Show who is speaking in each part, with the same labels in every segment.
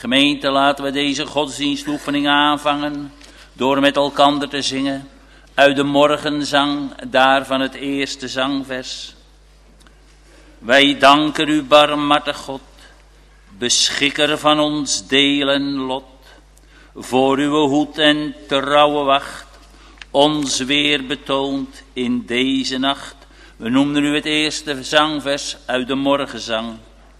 Speaker 1: Gemeente, laten we deze godsdienstoefening aanvangen door met elkander te zingen uit de morgenzang, daarvan het eerste zangvers. Wij danken u, barmhartig God, beschikker van ons deel en lot, voor uw hoed en trouwe wacht, ons weer betoond in deze nacht. We noemden u het eerste zangvers uit de morgenzang.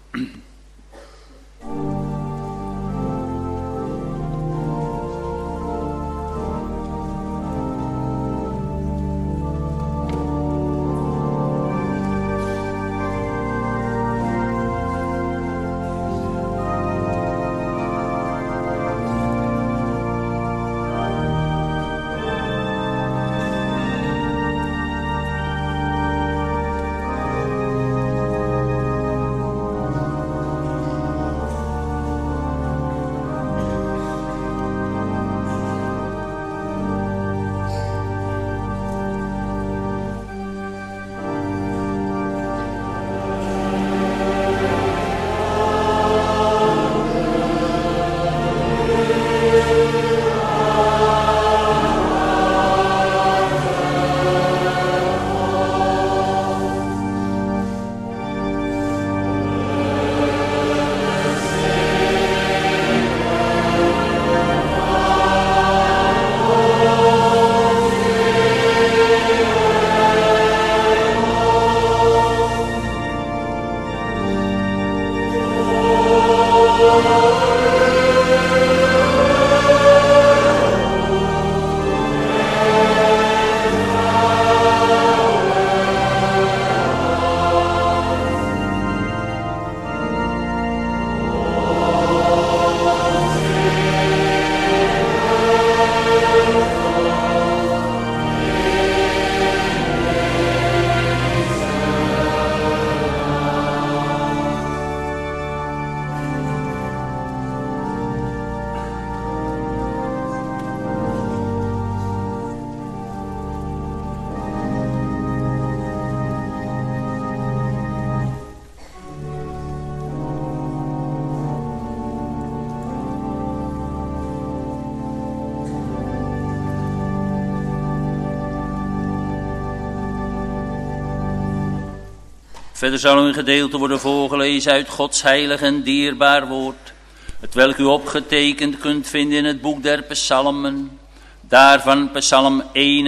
Speaker 1: Verder zal een gedeelte worden voorgelezen uit Gods heilig en dierbaar woord, het welk u opgetekend kunt vinden in het boek der psalmen, daarvan psalm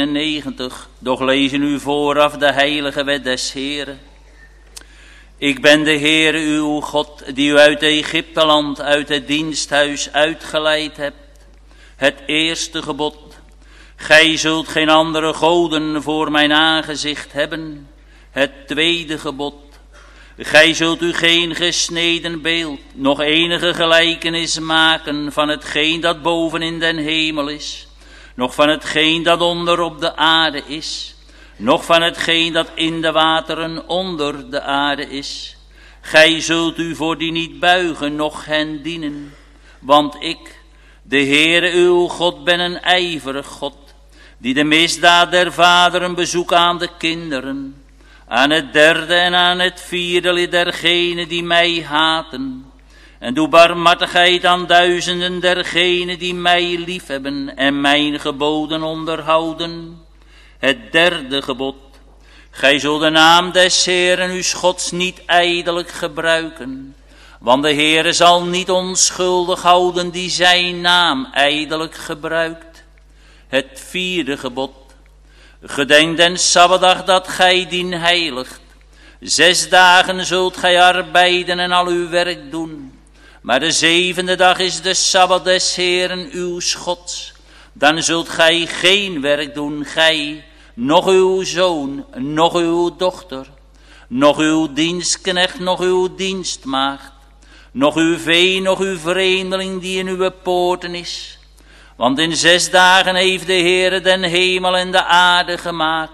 Speaker 1: 91, doch lezen u vooraf de heilige wet des Heeren. Ik ben de Heere uw God, die u uit Egypteland, uit het diensthuis uitgeleid hebt. Het eerste gebod, gij zult geen andere goden voor mijn aangezicht hebben. Het tweede gebod, gij zult u geen gesneden beeld, nog enige gelijkenis maken van hetgeen dat boven in den hemel is, nog van hetgeen dat onder op de aarde is, nog van hetgeen dat in de wateren onder de aarde is. Gij zult u voor die niet buigen, noch hen dienen, want ik, de Heere uw God, ben een ijverig God, die de misdaad der vaderen bezoekt aan de kinderen, aan het derde en aan het vierde lid dergenen die mij haten. En doe barmhartigheid aan duizenden dergenen die mij liefhebben en mijn geboden onderhouden. Het derde gebod, gij zult de naam des Heeren uw Gods niet ijdelijk gebruiken, want de Heere zal niet onschuldig houden die zijn naam ijdelijk gebruikt. Het vierde gebod, gedenk den Sabbatdag dat gij dien heiligt. 6 dagen zult gij arbeiden en al uw werk doen. Maar de 7e dag is de Sabbat des Heeren uw Gods. Dan zult gij geen werk doen, gij, noch uw zoon, noch uw dochter, noch uw dienstknecht, noch uw dienstmaagd, noch uw vee, noch uw vreemdeling die in uw poorten is. Want in 6 dagen heeft de Heere den hemel en de aarde gemaakt,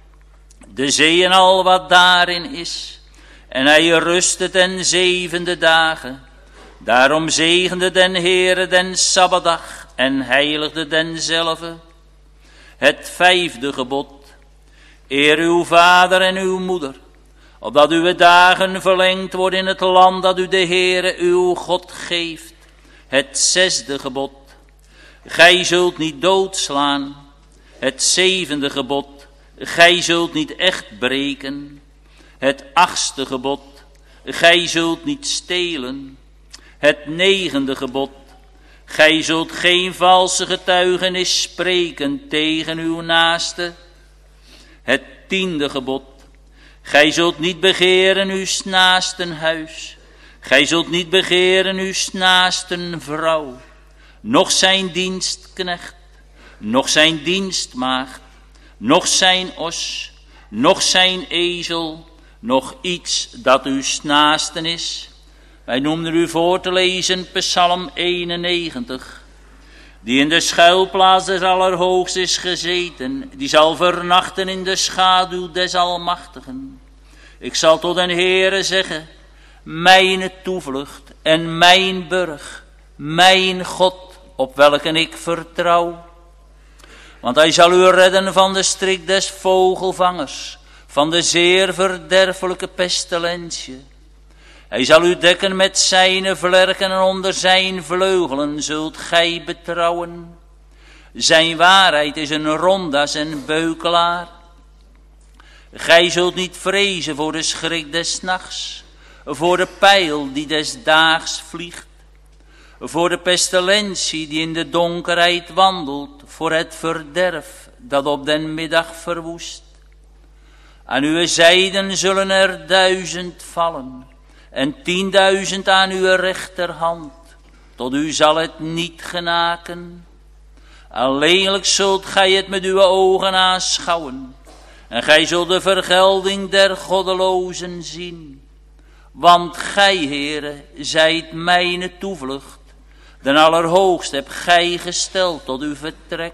Speaker 1: de zee en al wat daarin is. En hij rustte ten 7e dagen. Daarom zegende den Heere den Sabbatdag en heiligde denzelve. Het 5e gebod, eer uw vader en uw moeder, opdat uw dagen verlengd worden in het land dat u de Heere uw God geeft. Het 6e gebod. Gij zult niet doodslaan. Het 7e gebod. Gij zult niet echt breken. Het 8e gebod. Gij zult niet stelen. Het 9e gebod. Gij zult geen valse getuigenis spreken tegen uw naaste. Het 10e gebod. Gij zult niet begeren uw naasten huis. Gij zult niet begeren uw naasten vrouw. Noch zijn dienstknecht. Noch zijn dienstmaagd. Noch zijn os. Noch zijn ezel. Nog iets dat uw naasten is. Wij noemen u voor te lezen Psalm 91. Die in de schuilplaats des Allerhoogst is gezeten. Die zal vernachten in de schaduw des Almachtigen. Ik zal tot den Heere zeggen. Mijn toevlucht en mijn burg. Mijn God op welke ik vertrouw. Want hij zal u redden van de strik des vogelvangers. Van de zeer verderfelijke pestilentië. Hij zal u dekken met zijn vlerken en onder zijn vleugelen zult gij betrouwen. Zijn waarheid is een rondas en beukelaar. Gij zult niet vrezen voor de schrik des nachts, voor de pijl die des daags vliegt, voor de pestilentie die in de donkerheid wandelt, voor het verderf dat op den middag verwoest. Aan uw zijden zullen er 1000 vallen en 10.000 aan uw rechterhand. Tot u zal het niet genaken. Alleenlijk zult gij het met uw ogen aanschouwen. En gij zult de vergelding der goddelozen zien. Want gij, Heere, zijt mijn toevlucht. Den Allerhoogst hebt gij gesteld tot uw vertrek.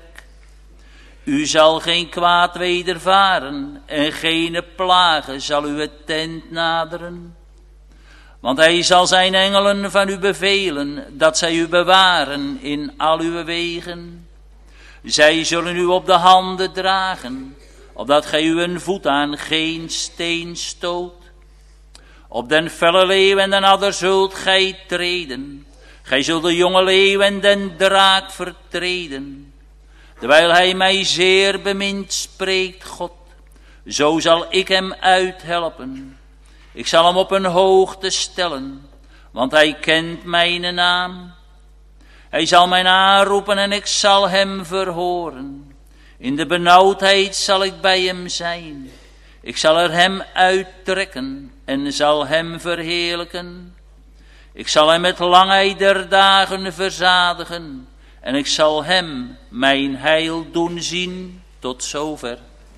Speaker 1: U zal geen kwaad wedervaren en geen plagen zal uw tent naderen. Want hij zal zijn engelen van u bevelen, dat zij u bewaren in al uw wegen. Zij zullen u op de handen dragen, opdat gij uw voet aan geen steen stoot. Op den felle leeuw en den adder zult gij treden. Gij zult de jonge leeuw en den draak vertreden. Terwijl hij mij zeer bemint, spreekt God, zo zal ik hem uithelpen. Ik zal hem op een hoogte stellen, want hij kent mijn naam. Hij zal mij aanroepen en ik zal hem verhoren. In de benauwdheid zal ik bij hem zijn. Ik zal er hem uittrekken en zal hem verheerlijken. Ik zal hem met langheid der dagen verzadigen. En ik zal hem mijn heil doen zien. Tot zover.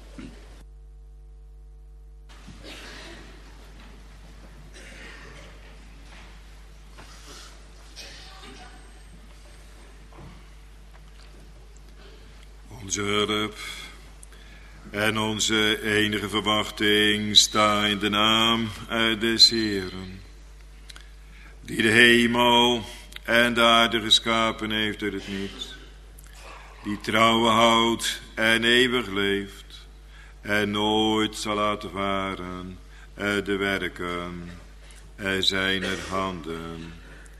Speaker 2: Onze hulp en onze enige verwachting sta in de naam des Heeren, die de hemel en de aarde geschapen heeft uit het niets, die trouwen houdt en eeuwig leeft en nooit zal laten varen de werken zijner handen.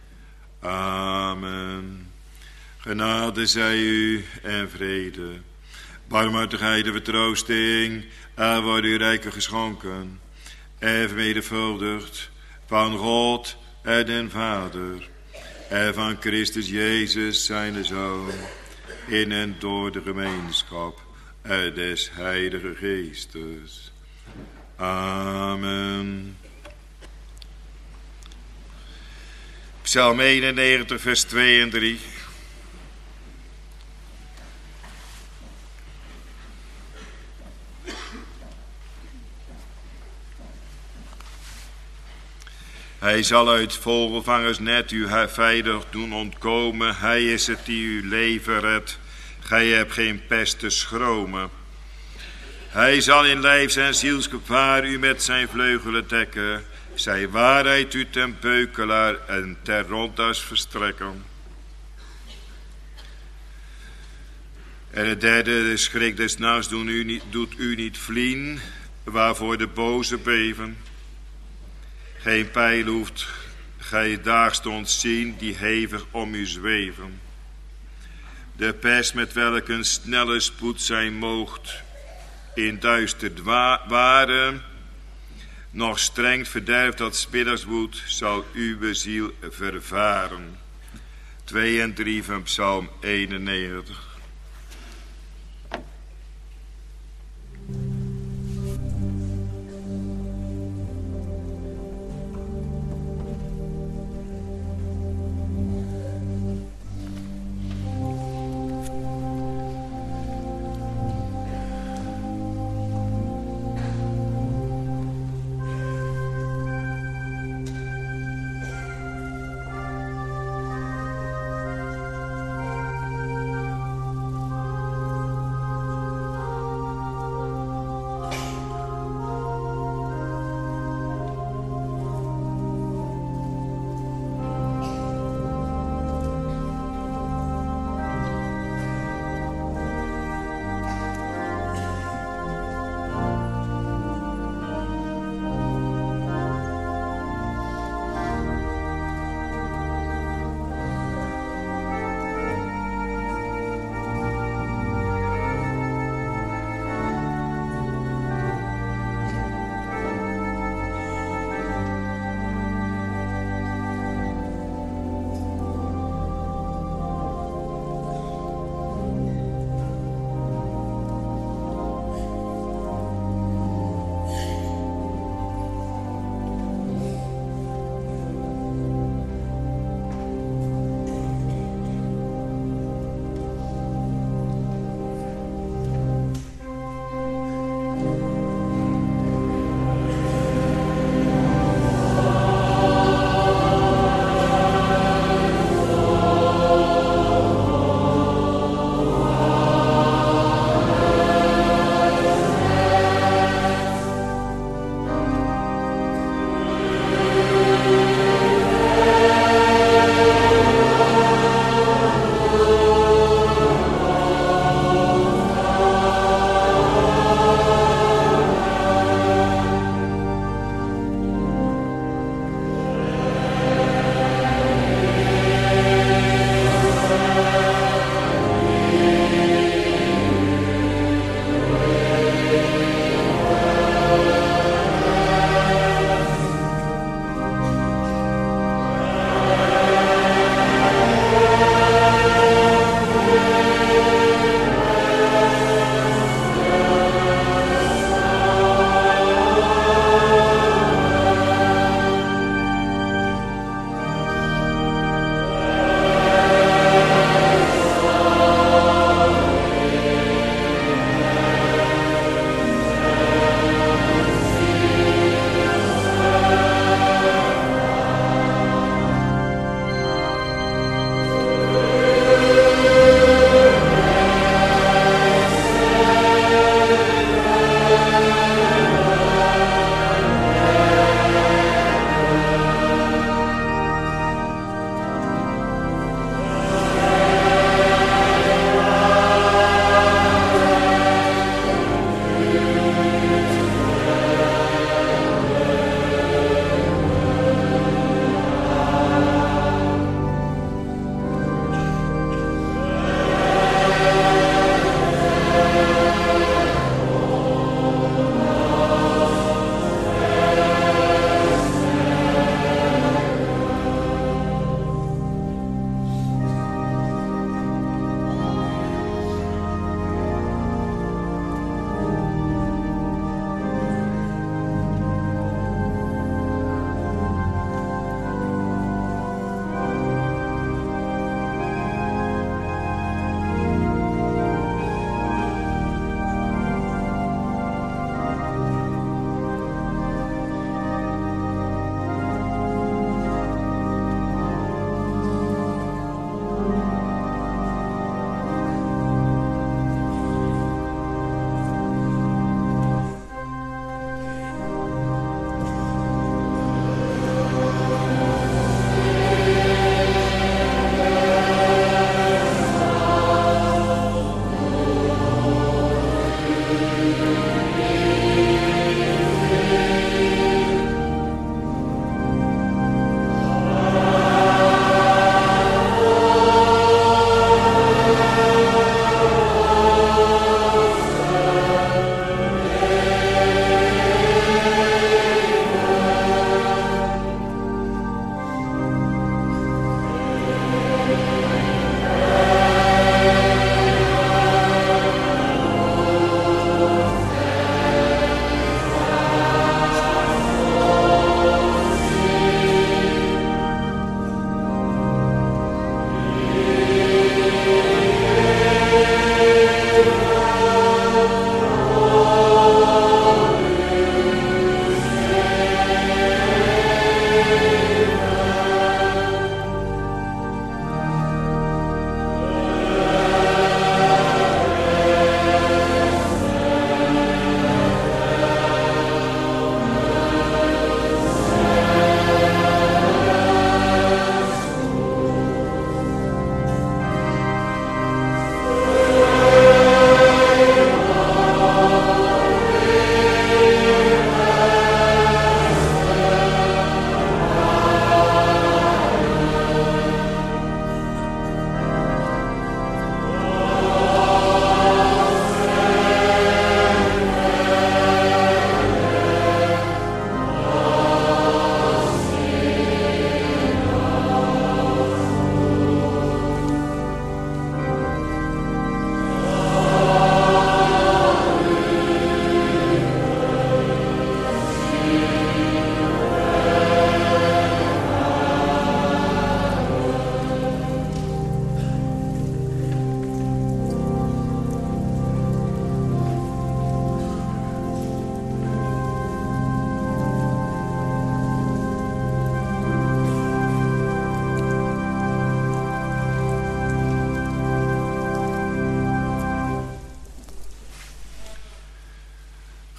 Speaker 2: Amen. Genade zij u en vrede, barmhartigheid en vertroosting, er wordt u rijker geschonken en vermenigvuldigd van God en den Vader en van Christus Jezus zijn Zoon, in en door de gemeenschap des Heilige Geestes. Amen. Psalm 91 vers 2 en 3. Hij zal uit vogelvangers net u veilig doen ontkomen. Hij is het die uw leven redt. Gij hebt geen pest te schromen. Hij zal in lijfs- en zielsgevaar u met zijn vleugelen dekken. Zijn waarheid u ten beukelaar en ter rondas verstrekken. En het derde, de schrik des nachts doet u niet vliehen, waarvoor de boze beven. Geen pijl hoeft gij dagstond zien die hevig om u zweven. De pers met welk een snelle spoed zijn moogt in duister waren, nog streng verderf dat 's middags woedt, zal uw ziel vervaren. 2 en 3 van Psalm 91.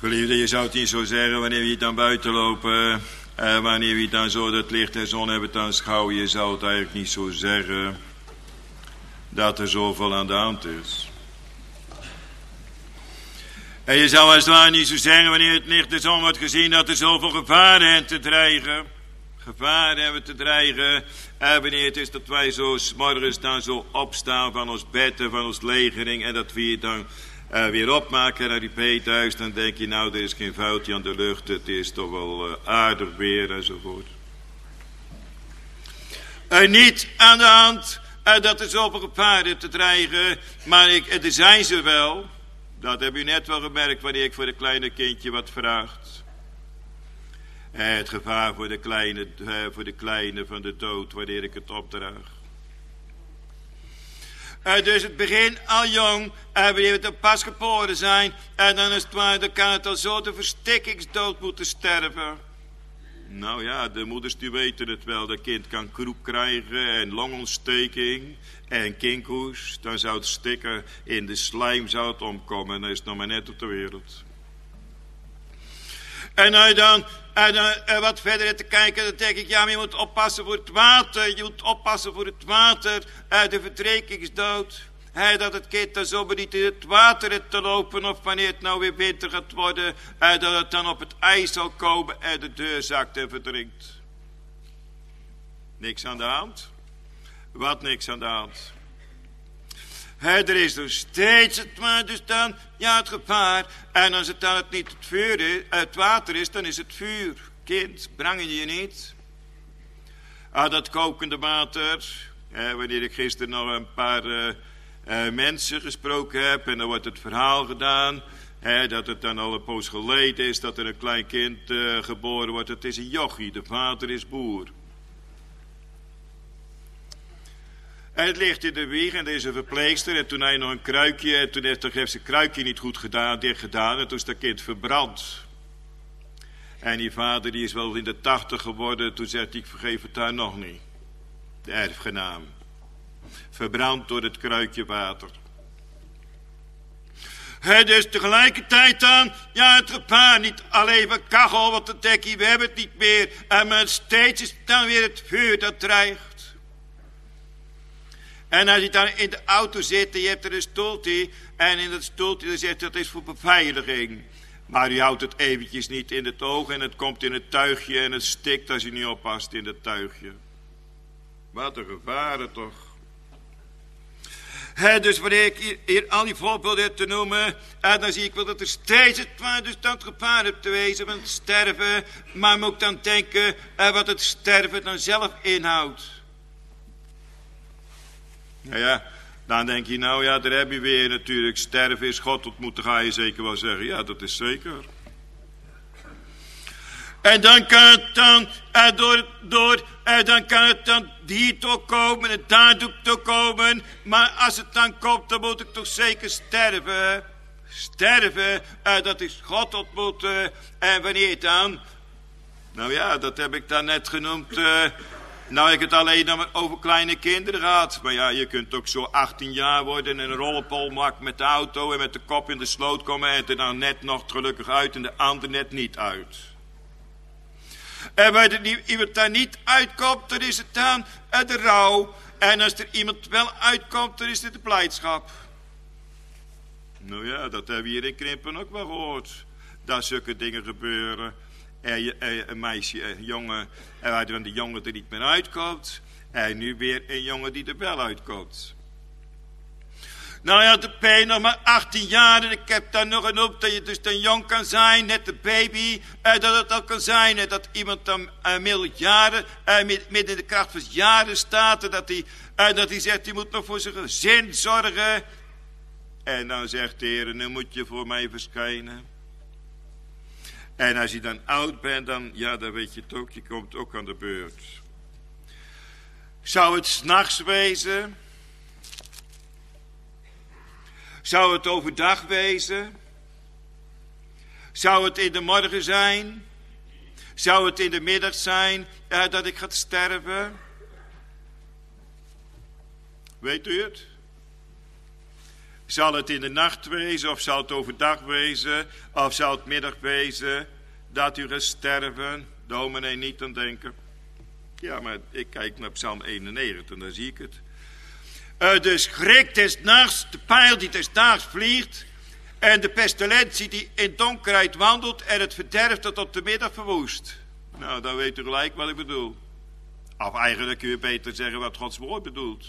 Speaker 2: Geliefde, je zou het niet zo zeggen wanneer we dan buiten lopen. Wanneer we dan zo dat licht en zon hebben aanschouwen. Je zou het eigenlijk niet zo zeggen dat er zoveel aan de hand is. En je zou als het ware niet zo zeggen wanneer het licht en zon wordt gezien dat er zoveel gevaren hebben te dreigen. Gevaren hebben te dreigen. En wanneer het is dat wij zo 's morgens dan zo opstaan van ons bed en van ons legering. En dat we het dan weer opmaken naar die peethuis. Dan denk je nou, er is geen vuiltje aan de lucht. Het is toch wel aardig weer enzovoort. Niet aan de hand dat er zoveel gevaren te dreigen. Maar er zijn ze wel. Dat heb u net wel gemerkt wanneer ik voor de kleine kindje wat vraagt. Het gevaar voor de kleine van de dood wanneer ik het opdraag. Dus het begin al jong, wanneer we dan pas geboren zijn, en dan is het waar, dan kan het al zo de verstikkingsdood moeten sterven. Nou ja, de moeders die weten het wel. Dat kind kan kroep krijgen en longontsteking en kinkhoest. Dan zou het stikken in de slijm zou het omkomen. En dan is het nog maar net op de wereld. En als je dan wat verder te kijken, dan denk ik, ja, maar je moet oppassen voor het water. Je moet oppassen voor het water, de verdrinkingsdood. Dat het kind dan zomaar niet in het water heeft te lopen, of wanneer het nou weer winter gaat worden, dat het dan op het ijs zal komen en de deur zakt en verdrinkt. Niks aan de hand? Wat niks aan de hand? Er is nog steeds het gevaar. En als het dan niet het water is, dan is het vuur. Kind, brang je niet? Dat kokende water. Wanneer ik gisteren nog een paar mensen gesproken heb. En dan wordt het verhaal gedaan. Dat het dan al een poos geleden is dat er een klein kind geboren wordt. Het is een jochie, de vader is boer. En het ligt in de wieg en er is een verpleegster. En toen had hij nog een kruikje. En toen heeft zijn kruikje niet goed dicht gedaan. En toen is dat kind verbrand. En die vader die is wel in de 80 geworden. Toen zegt hij, ik vergeef het daar nog niet. De erfgenaam. Verbrand door het kruikje water. Dus tegelijkertijd dan, ja, het gevaar, niet alleen van kachel, want dan denk je, we hebben het niet meer. Maar steeds is het dan weer het vuur dat dreigt. En als je dan in de auto zit en je hebt er een stoeltje. En in dat stoeltje dan zegt dat is voor beveiliging. Maar je houdt het eventjes niet in het oog en het komt in het tuigje en het stikt als je niet oppast in het tuigje. Wat een gevaren toch. Dus wanneer ik hier al die voorbeelden heb te noemen, dan zie ik wel dat er steeds het gevaar hebt te wezen van het sterven. Maar moet ik dan denken wat het sterven dan zelf inhoudt. Nou ja, dan denk je, nou ja, daar heb je weer natuurlijk. Sterven is God ontmoeten, ga je zeker wel zeggen. Ja, dat is zeker. En dan kan het dan, dan kan het dan hier toch komen en daar toch komen. Maar als het dan komt, dan moet ik toch zeker sterven. Sterven, dat is God ontmoeten. En wanneer dan? Nou ja, dat heb ik dan net genoemd. Nou, ik het alleen nog maar over kleine kinderen gehad. Maar ja, je kunt ook zo 18 jaar worden en een rollenpol maken met de auto en met de kop in de sloot komen en er dan net nog gelukkig uit en de ander net niet uit. En wanneer iemand daar niet uitkomt, dan is het dan de rouw. En als er iemand wel uitkomt, dan is het de blijdschap. Nou ja, dat hebben we hier in Krimpen ook wel gehoord. Dat zulke dingen gebeuren. Een meisje, een jongen, en waar dan de jongen er niet meer uitkomt. En nu weer een jongen die er wel uitkomt. Nou ja, de P nog maar 18 jaar en ik heb daar nog een op dat je dus dan jong kan zijn, net de baby. Dat het al kan zijn en dat iemand dan midden in de kracht van jaren staat. En dat hij zegt, hij moet nog voor zijn gezin zorgen. En dan zegt de Heer, nu moet je voor mij verschijnen. En als je dan oud bent, dan weet je het ook, je komt ook aan de beurt. Zou het 's nachts wezen? Zou het overdag wezen? Zou het in de morgen zijn? Zou het in de middag zijn dat ik ga sterven? Weet u het? Zal het in de nacht wezen, of zal het overdag wezen, of zal het middag wezen, dat u gaat sterven? Dominee, niet aan denken. Ja, maar ik kijk naar Psalm 91 en daar zie ik het. De schrik des nachts, de pijl die des daags vliegt, en de pestilentie die in donkerheid wandelt, en het verderf dat op de middag verwoest. Nou, dan weet u gelijk wat ik bedoel. Of eigenlijk kun je beter zeggen wat Gods woord bedoelt.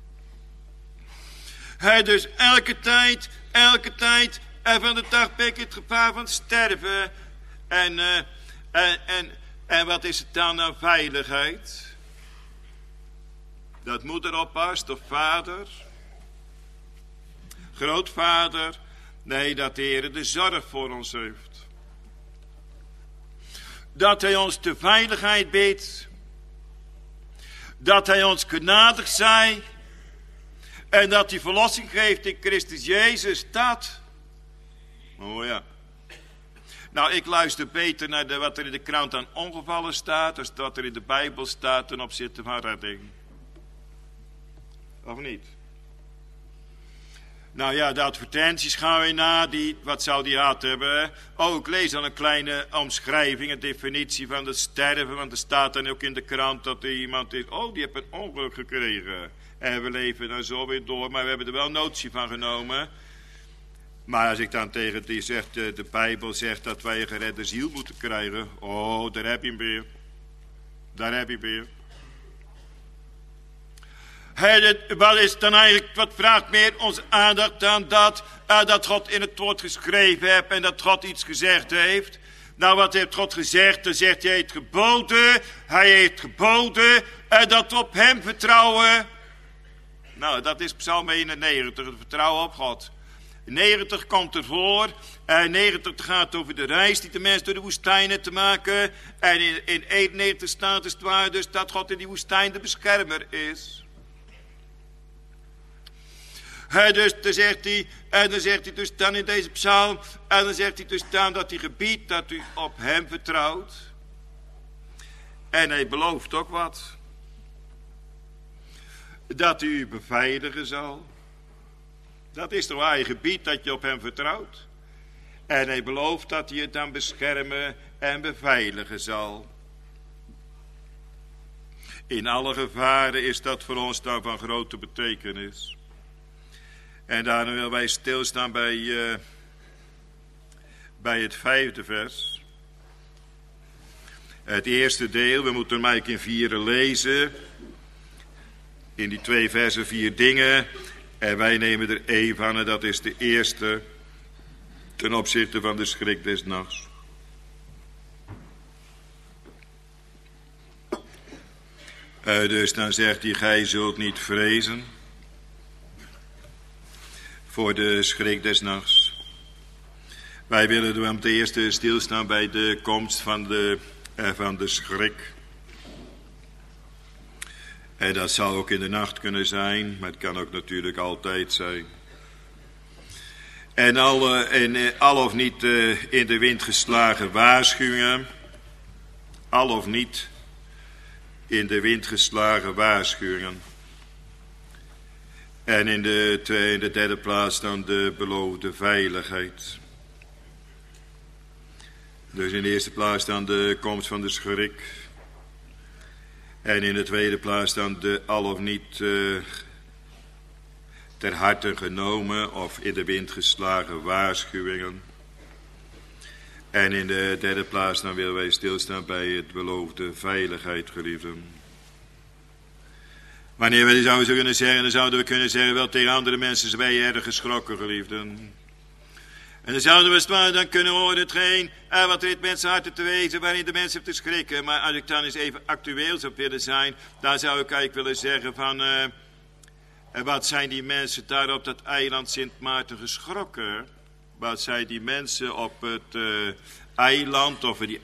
Speaker 2: Dus elke tijd, en van de dag ben ik het gevaar van sterven. En wat is het dan aan veiligheid? Dat moeder oppast of vader? Grootvader? Nee, dat de Heer de zorg voor ons heeft. Dat hij ons de veiligheid biedt. Dat hij ons genadig zij. En dat hij verlossing geeft in Christus Jezus. Dat. Oh ja. Nou, ik luister beter naar wat er in de krant aan ongevallen staat, als dat er in de Bijbel staat ten opzichte van redding. Of niet? Nou ja, de advertenties gaan we na. Wat zou die gehad hebben? Oh, ik lees al een kleine omschrijving, een definitie van het sterven. Want er staat dan ook in de krant dat er iemand is. Oh, die heeft een ongeluk gekregen. En we leven dan zo weer door. Maar we hebben er wel notitie van genomen. Maar als ik dan tegen die zegt, de Bijbel zegt dat wij een geredde ziel moeten krijgen. Oh, daar heb je hem weer. Daar heb je hem weer. Wat is dan eigenlijk, wat vraagt meer onze aandacht dan dat God in het woord geschreven heeft en dat God iets gezegd heeft? Nou, wat heeft God gezegd? Dan zegt hij heeft geboden dat we op hem vertrouwen. Nou, dat is Psalm 91, het vertrouwen op God. 90 komt ervoor. 90 gaat over de reis die de mens door de woestijnen te maken. En in 91 staat het waar dus dat God in die woestijn de beschermer is. Dus dan zegt hij dus dan in deze psalm. En dan zegt hij dus dan dat hij gebiedt dat u op hem vertrouwt. En hij belooft ook wat. Dat hij u beveiligen zal. Dat is toch waar je gebied dat je op hem vertrouwt. En hij belooft dat hij het dan beschermen en beveiligen zal. In alle gevaren is dat voor ons dan van grote betekenis. En daarom willen wij stilstaan bij het 5e vers. Het eerste deel, we moeten hem eigenlijk in 4 lezen. In die 2 versen 4 dingen. En wij nemen er 1 van en dat is de eerste ten opzichte van de schrik des nachts. Dus dan zegt hij, gij zult niet vrezen voor de schrik des nachts. Wij willen dan het eerste stilstaan bij de komst van de schrik. En dat zal ook in de nacht kunnen zijn, maar het kan ook natuurlijk altijd zijn. En al of niet in de wind geslagen waarschuwingen. Al of niet in de wind geslagen waarschuwingen. En in de derde plaats dan de beloofde veiligheid. Dus in de eerste plaats dan de komst van de schrik. En in de tweede plaats dan de al of niet ter harte genomen of in de wind geslagen waarschuwingen. En in de derde plaats dan willen wij stilstaan bij het beloofde veiligheid, geliefden. Wanneer we zouden zo kunnen zeggen, dan zouden we kunnen zeggen, wel tegen andere mensen zijn wij erg geschrokken, geliefden. En dan zouden we dan kunnen horen hetgeen wat er in mensen harten te wezen, waarin de mensen te schrikken. Maar als ik dan eens even actueel zou willen zijn, dan zou ik eigenlijk willen zeggen van, wat zijn die mensen daar op dat eiland Sint Maarten geschrokken? Wat zijn die mensen op het eiland, of in die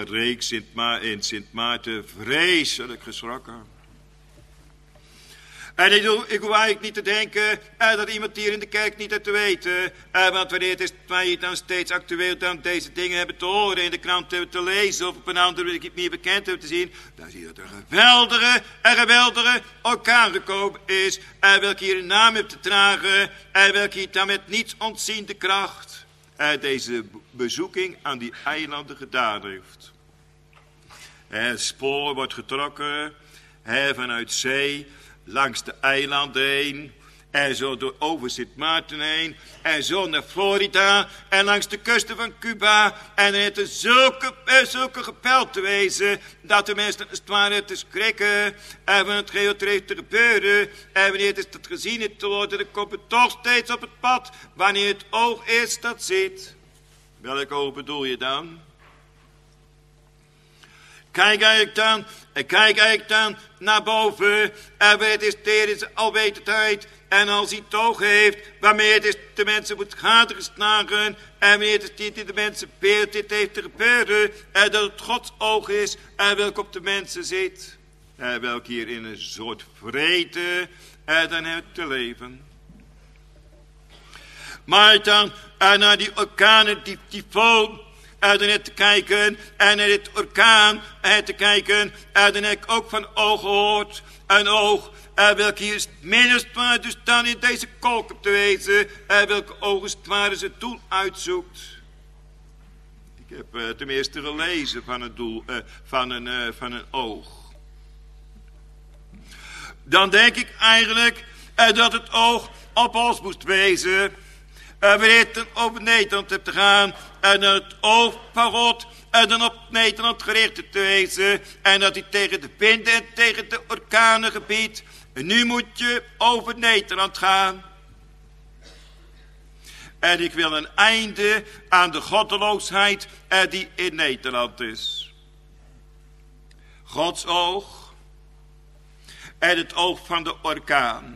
Speaker 2: eilandenreeks in Sint Maarten, vreselijk geschrokken? En ik hoef eigenlijk niet te denken dat iemand hier in de kerk niet heeft te weten. Want wanneer het is wij dan steeds actueel dan deze dingen hebben te horen, in de krant hebben te lezen of op een andere manier bekend hebben te zien, dan zie je dat er een geweldige orkaan gekomen is. Welke hier een naam heeft te dragen. Welke hier dan met niets ontziende kracht deze bezoeking aan die eilanden gedaan heeft. Het spoor wordt getrokken vanuit zee, langs de eilanden heen, en zo door over Sint Maarten heen, en zo naar Florida, en langs de kusten van Cuba, en dan heeft er zulke gepeld te wezen, dat de mensen als het ware te schrikken, en van het geheel te gebeuren, en wanneer het is dat gezien is te worden, dan komt het toch steeds op het pad, wanneer het oog is dat ziet. Welk oog bedoel je dan? Kijk eigenlijk dan naar boven. En het is deze alwetendheid. En als hij het oog heeft, waarmee het is de mensen moet gadegeslagen. En wanneer het is die de mensen beeld dit heeft te gebeuren. En dat het Gods oog is. En welk op de mensen zit. En welk hier in een soort vrede. En dan heeft te leven. Maar dan naar die orkanen, die tyfoon. En dan net te kijken, en naar dit orkaan te kijken, en dan heb ik ook van oog gehoord, een oog, welke hier is het minst dus dan in deze kolk op te wezen, welke oog is het ware zijn doel uitzoekt. Ik heb tenminste gelezen van het doel, van een oog. Dan denk ik eigenlijk dat het oog op ons moest wezen. Wanneer het dan over Nederland hebt te gaan. En dan het oog van God. En dan op Nederland gericht te wezen. En dat hij tegen de winden en tegen de orkanen gebiedt. En nu moet je over Nederland gaan. En ik wil een einde aan de goddeloosheid die in Nederland is. Gods oog. En het oog van de orkaan.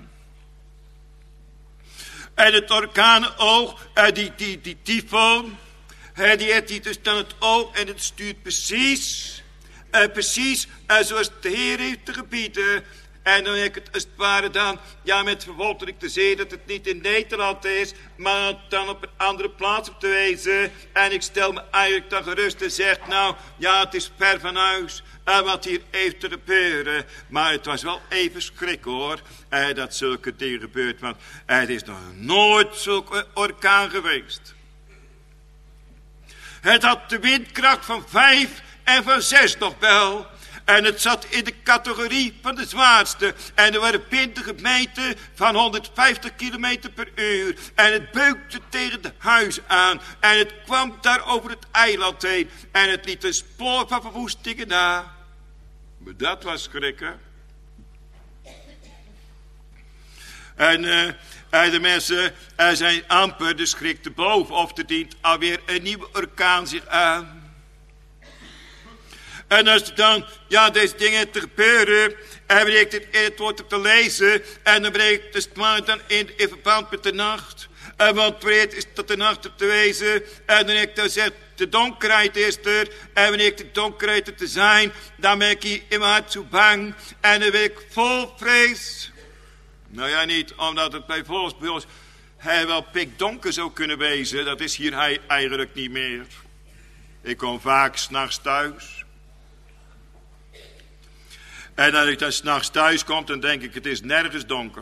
Speaker 2: En het orkanenoog, die tyfoon, die heeft dus dan het oog en het stuurt precies zoals de Heer heeft te gebieden. En dan heb ik het als het ware dan, ja met verwondering te zien dat het niet in Nederland is, maar dan op een andere plaats op te wezen. En ik stel me eigenlijk dan gerust en zeg, nou ja het is ver van huis. Wat hier heeft te gebeuren. Maar het was wel even schrik hoor. Dat zulke dingen gebeurt. Want het is nog nooit zulke orkaan geweest. Het had de windkracht van 5 en van 6 nog wel. En het zat in de categorie van de zwaarste. En er waren punten gemeten van 150 kilometer per uur. En het beukte tegen de huizen aan. En het kwam daar over het eiland heen. En het liet een spoor van verwoestingen na. Maar dat was schrikken. En de mensen zijn amper de schrik te boven. Of er dient alweer een nieuwe orkaan zich aan. En als er dan, ja, deze dingen te gebeuren, en wanneer ik dit in het woord heb te lezen, en dan breng ik het maar dan in verband met de nacht. Want wanneer is tot de nacht op te wezen, en dan ik dan zeg, de donkerheid is er, en wanneer ik de donkerheid er te zijn, dan ben ik hier in mijn hart zo bang, en dan ben ik vol vrees. Nou ja, niet omdat het bij ons hij wel pikdonker zou kunnen wezen, dat is hier hij eigenlijk niet meer. Ik kom vaak 's nachts thuis. En als ik dan 's nachts thuis kom, dan denk ik, het is nergens donker.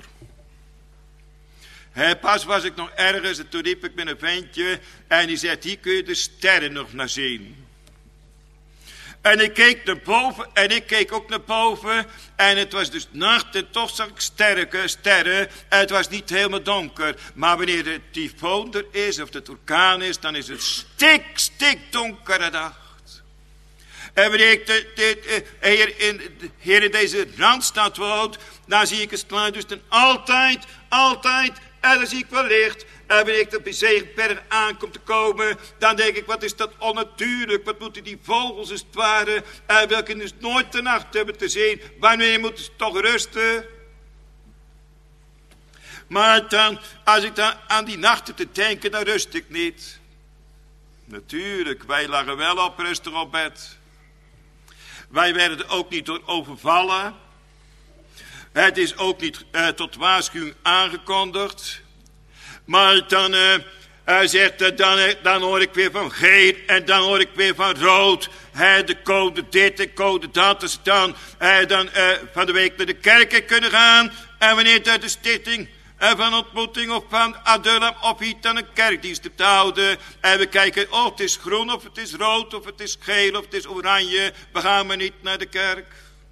Speaker 2: Pas was ik nog ergens en toen riep ik met een ventje en die zegt, hier kun je de sterren nog naar zien. En ik keek naar boven en ik keek ook naar boven en het was dus nacht en toch zag ik sterren en het was niet helemaal donker. Maar wanneer de tyfoon er is of de orkaan is, dan is het stikdonkere nacht. En wanneer ik hier in deze randstad woont, dan zie ik het klaar. Dus dan altijd, en dan zie ik wel licht. En wanneer ik op die Zegenberg aankom te komen, dan denk ik, wat is dat onnatuurlijk. Wat moeten die vogels als het ware, welke dus nooit de nacht hebben te zien. Wanneer moeten ze toch rusten? Maar dan, als ik dan aan die nachten te denken, dan rust ik niet. Natuurlijk, wij lagen wel op rustig op bed. Wij werden er ook niet door overvallen. Het is ook niet tot waarschuwing aangekondigd. Maar dan zegt dan hoor ik weer van geel en dan hoor ik weer van rood. De code dit en code dat. Dus dan van de week naar de kerk kunnen gaan. En wanneer dat de stichting van ontmoeting of van Adullam of iets aan een kerkdienst te houden. En we kijken, oh het is groen of het is rood of het is geel of het is oranje. We gaan maar niet naar de kerk.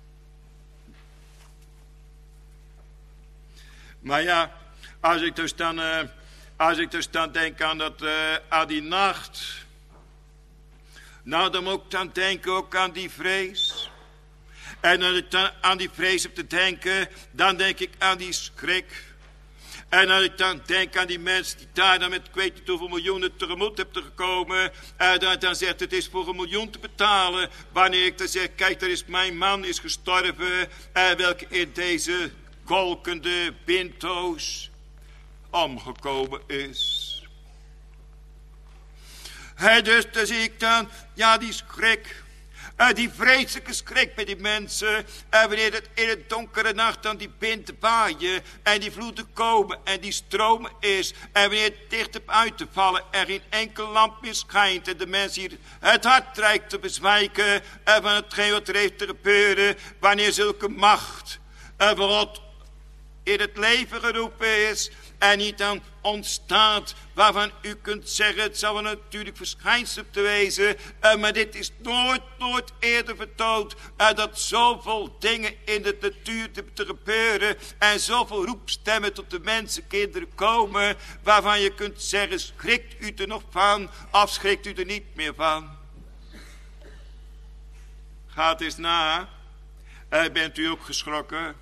Speaker 2: Maar ja, als ik dus dan denk aan die nacht. Nou, dan moet ik dan denken ook aan die vrees. En als ik dan aan die vrees heb te denken, dan denk ik aan die schrik. En als ik dan denk aan die mensen die daar dan met ik weet niet hoeveel miljoenen tegemoet hebben gekomen. Dan zegt het is voor 1 miljoen te betalen. Wanneer ik dan zeg, kijk, daar is mijn man is gestorven. Welke in deze kolkende pinto's omgekomen is. Dus dan zie ik dan, ja die schrik. Die vreselijke schrik bij die mensen. Wanneer het in het donkere nacht dan die winden waaien. En die vloeden komen en die stromen is. En wanneer het dicht op uit te vallen. Er geen enkel lamp meer schijnt. En de mensen hier het hart dreigt te bezwijken. Van hetgeen wat er heeft te gebeuren. Wanneer zulke macht van God in het leven geroepen is. En niet dan ontstaat waarvan u kunt zeggen, het zal een natuurlijk verschijnsel te wezen. Maar dit is nooit eerder vertoond. Dat zoveel dingen in de natuur te gebeuren. En zoveel roepstemmen tot de mensenkinderen komen. Waarvan je kunt zeggen, schrikt u er nog van of schrikt u er niet meer van. Gaat eens na. Bent u ook geschrokken?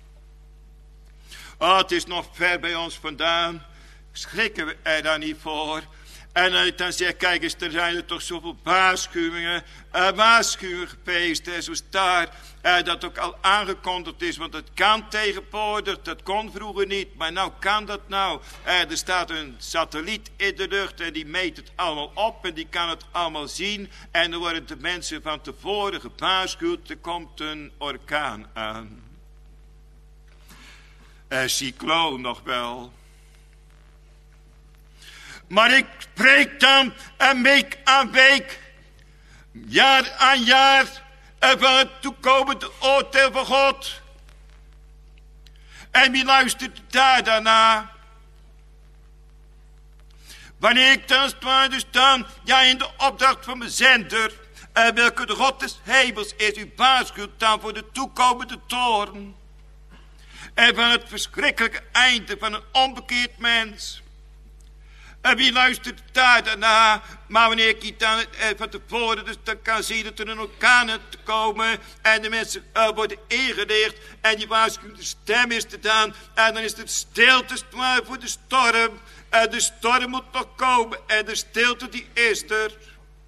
Speaker 2: Oh, het is nog ver bij ons vandaan. Schrikken we er dan niet voor? En als ik dan zeg, kijk eens, er zijn er toch zoveel waarschuwingen geweest. En zoals daar dat ook al aangekondigd is. Want het kan tegenwoordig, dat kon vroeger niet. Maar nou kan dat nou. Er staat een satelliet in de lucht en die meet het allemaal op. En die kan het allemaal zien. En dan worden de mensen van tevoren gewaarschuwd. Er komt een orkaan aan. Cycloon nog wel. Maar ik spreek dan week aan week, jaar aan jaar, van het toekomende oordeel van God. En wie luistert daar daarna? Wanneer ik dan dus dan, ja in de opdracht van mijn zender, welke de God des hemels is, u waarschuwt dan voor de toekomende toorn. En van het verschrikkelijke einde van een onbekeerd mens. En wie luistert daar daarna? Maar wanneer ik dan van tevoren dus dan kan zien dat er een orkaan te komen. En de mensen worden ingeleerd. En die waarschuwende stem is gedaan. En dan is het stilte voor de storm. En de storm moet nog komen. En de stilte die is er.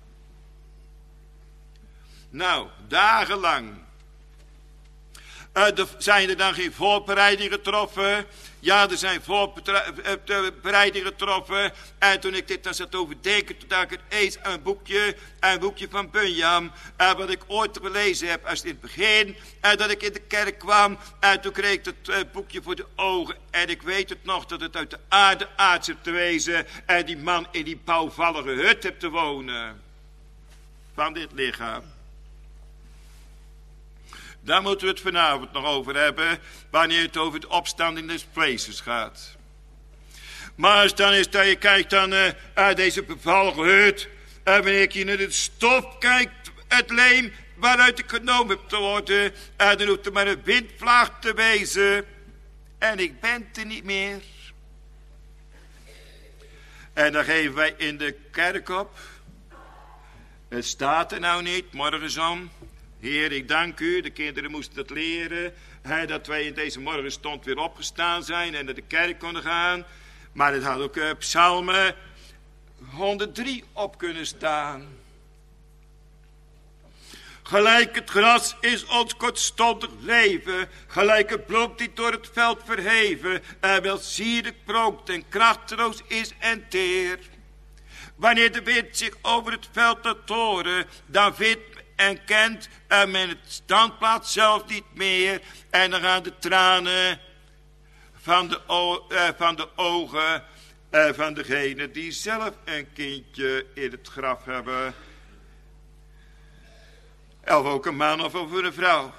Speaker 2: Nou, dagenlang. Zijn er dan geen voorbereidingen getroffen? Ja, er zijn voorbereidingen getroffen. En toen ik dit dan zat overdenken, toen dacht ik eens aan een boekje van Bunyan. Wat ik ooit gelezen heb als in het begin. Dat ik in de kerk kwam. En toen kreeg ik het boekje voor de ogen. En ik weet het nog dat het uit de aarde aards heeft te wezen. En die man in die bouwvallige hut heeft te wonen. Van dit lichaam. Daar moeten we het vanavond nog over hebben, wanneer het over de opstanding des vlees gaat. Maar als dan is dat je kijkt dan uit deze bevallige hut, wanneer ik hier naar het stof kijkt, het leem waaruit ik genomen heb te worden, dan hoeft er maar een windvlaag te wezen en ik ben er niet meer. En dan geven wij in de kerk op. Het staat er nou niet, morgensom. Heer, ik dank u, de kinderen moesten dat leren, dat wij in deze morgenstond weer opgestaan zijn en naar de kerk konden gaan. Maar het had ook Psalmen 103 op kunnen staan. Gelijk het gras is ons kortstondig leven, gelijk het bloem die door het veld verheven, wel sierlijk prookt en krachteloos is en teer. Wanneer de wind zich over het veld laat horen, dan vindt en kent men het standplaats zelf niet meer. En dan gaan de tranen van de ogen van degene die zelf een kindje in het graf hebben. Of ook een man of een vrouw.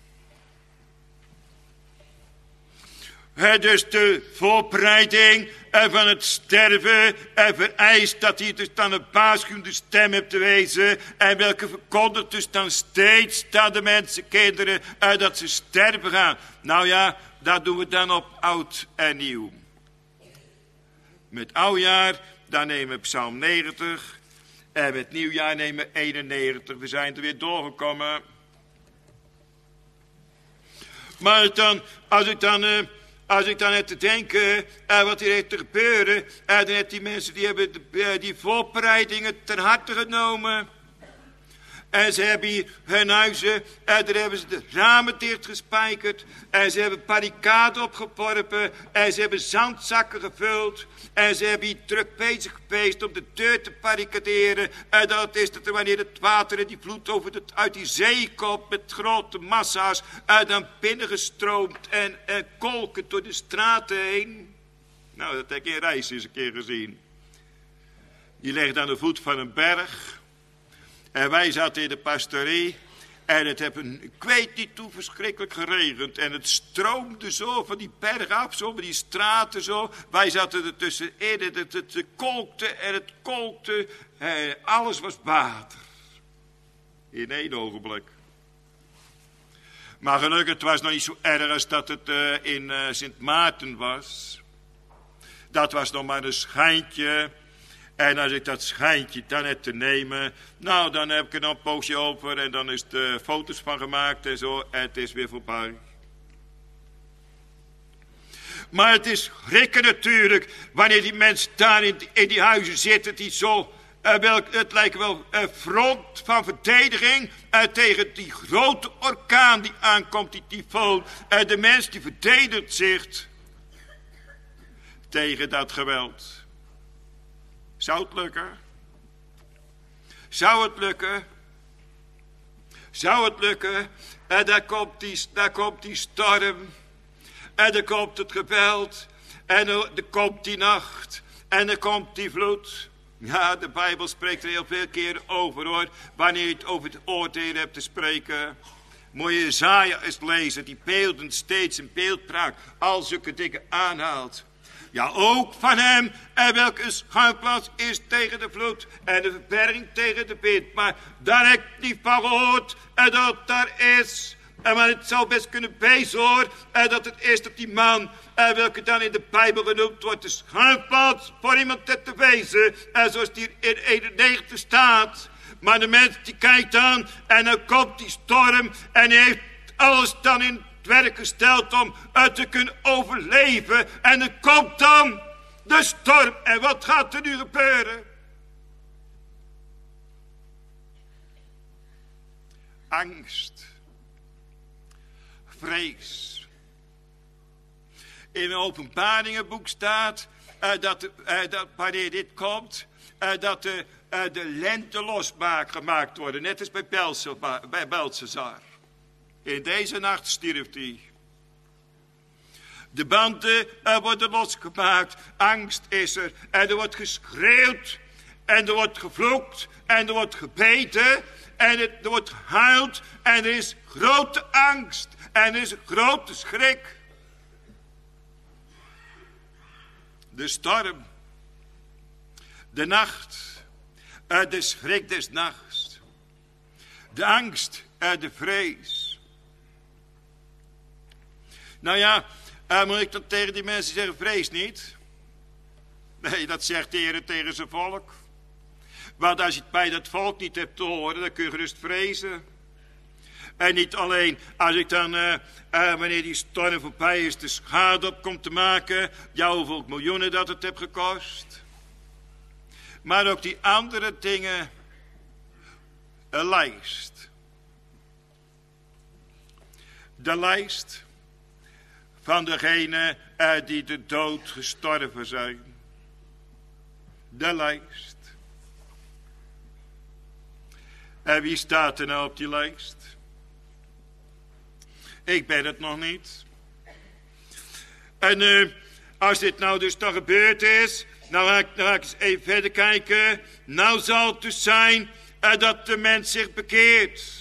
Speaker 2: Dus de voorbereiding van het sterven vereist dat hij dus dan een waarschuwende stem hebt te wezen. En welke verkondigt dus dan steeds aan de mensenkinderen dat ze sterven gaan. Nou ja, dat doen we dan op oud en nieuw. Met oudjaar, dan nemen we Psalm 90. En met nieuwjaar nemen we 91. We zijn er weer doorgekomen. Maar dan, als ik dan heb te denken, wat hier heeft te gebeuren, dan heb die mensen die hebben die voorbereidingen ter harte genomen. En ze hebben hier hun huizen, daar hebben ze de ramen dichtgespijkerd. En ze hebben barricaden opgeworpen. En ze hebben zandzakken gevuld. En ze hebben hier druk bezig geweest om de deur te barricaderen. En dat is dat er wanneer het water en die vloed uit die zee komt met grote massa's. Dan binnengestroomd en kolkend door de straten heen. Nou, dat heb ik in Reis eens een keer gezien. Die ligt aan de voet van een berg. En wij zaten in de pastorie. En het heeft ik weet niet hoe verschrikkelijk geregend. En het stroomde zo van die berg af, zo van die straten zo. Wij zaten er tussenin en het kolkte en het kolkte. Alles was water. In één ogenblik. Maar gelukkig, het was nog niet zo erg als dat het in Sint Maarten was. Dat was nog maar een schijntje. En als ik dat schijntje dan heb te nemen, nou dan heb ik er dan een poosje over en dan is er foto's van gemaakt en zo en het is weer voorbij. Maar het is schrikken natuurlijk wanneer die mensen daar in die huizen zitten die zo, het lijkt wel een front van verdediging tegen die grote orkaan die aankomt, die tyfoon. De mens die verdedigt zich tegen dat geweld. Zou het lukken? Zou het lukken? Zou het lukken? En daar komt die storm. En dan komt het geweld. En dan komt die nacht. En dan komt die vloed. Ja, de Bijbel spreekt er heel veel keren over hoor. Wanneer je het over het oordeel hebt te spreken. Moet je Jesaja eens lezen. Die beelden steeds een beeldpraat. Al zulke dingen aanhaalt. Ja, ook van hem, en welke schuilplaats is tegen de vloed en de verberging tegen de wind. Maar daar heb ik niet van gehoord en dat daar is. En maar het zou best kunnen wezen hoor, en dat het is dat die man, en welke dan in de Bijbel genoemd wordt, de schuilplaats voor iemand te wezen. En zoals die in 91 staat. Maar de mens die kijkt dan, en dan komt die storm, en hij heeft alles dan in het werk gesteld om het te kunnen overleven. En er komt dan de storm. En wat gaat er nu gebeuren? Angst. Vrees. In een Openbaringenboek staat dat wanneer dit komt, dat de lente losmaak gemaakt worden. Net als bij Belshazzar. In deze nacht stierf hij. De banden worden losgemaakt. Angst is er. En er wordt geschreeuwd. En er wordt gevloekt. En er wordt gebeten. En er wordt gehuild. En er is grote angst. En er is een grote schrik. De storm. De nacht. De schrik des nachts. De angst. De vrees. Nou ja, moet ik dan tegen die mensen zeggen, vrees niet? Nee, dat zegt de Heer tegen zijn volk. Want als je het bij dat volk niet hebt te horen, dan kun je gerust vrezen. En niet alleen als ik dan, wanneer die storm voorbij is, de schade op komt te maken. Ja, hoeveel miljoenen dat het heeft gekost. Maar ook die andere dingen. Een lijst. De lijst van degene die de dood gestorven zijn. De lijst. En wie staat er nou op die lijst? Ik ben het nog niet. En als dit nou dus toch gebeurd is, nou ga ik eens even verder kijken. Nou zal het dus zijn dat de mens zich bekeert.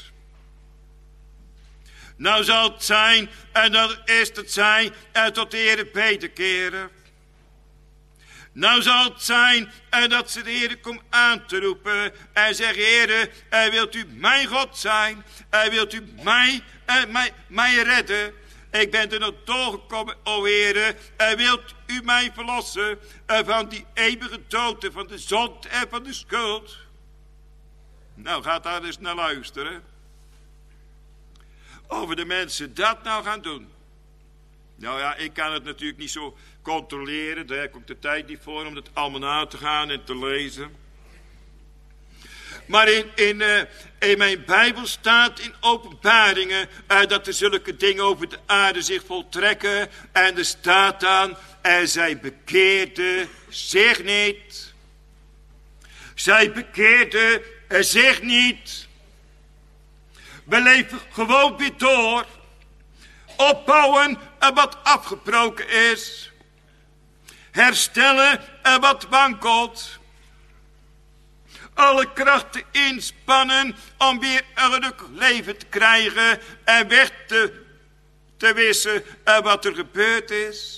Speaker 2: Nou zal het zijn dat eerst het zij tot de Heere betekeren. Nou zal het zijn dat ze de Heere komt aan te roepen en zeggen: Heere, wilt u mijn God zijn? Wilt u mij redden? Ik ben er nog doorgekomen, o Heere. Wilt u mij verlossen van die eeuwige dood, van de zonde en van de schuld? Nou, gaat daar eens naar luisteren. Over de mensen dat nou gaan doen. Nou ja, ik kan het natuurlijk niet zo controleren. Daar heb ik ook de tijd niet voor om het allemaal na te gaan en te lezen. Maar in mijn Bijbel staat in Openbaringen dat er zulke dingen over de aarde zich voltrekken. En er staat dan: en zij bekeerde zich niet. Zij bekeerde zich niet. We leven gewoon weer door. Opbouwen wat afgebroken is. Herstellen wat wankelt. Alle krachten inspannen om weer een gelukkig leven te krijgen. En weg te wissen wat er gebeurd is.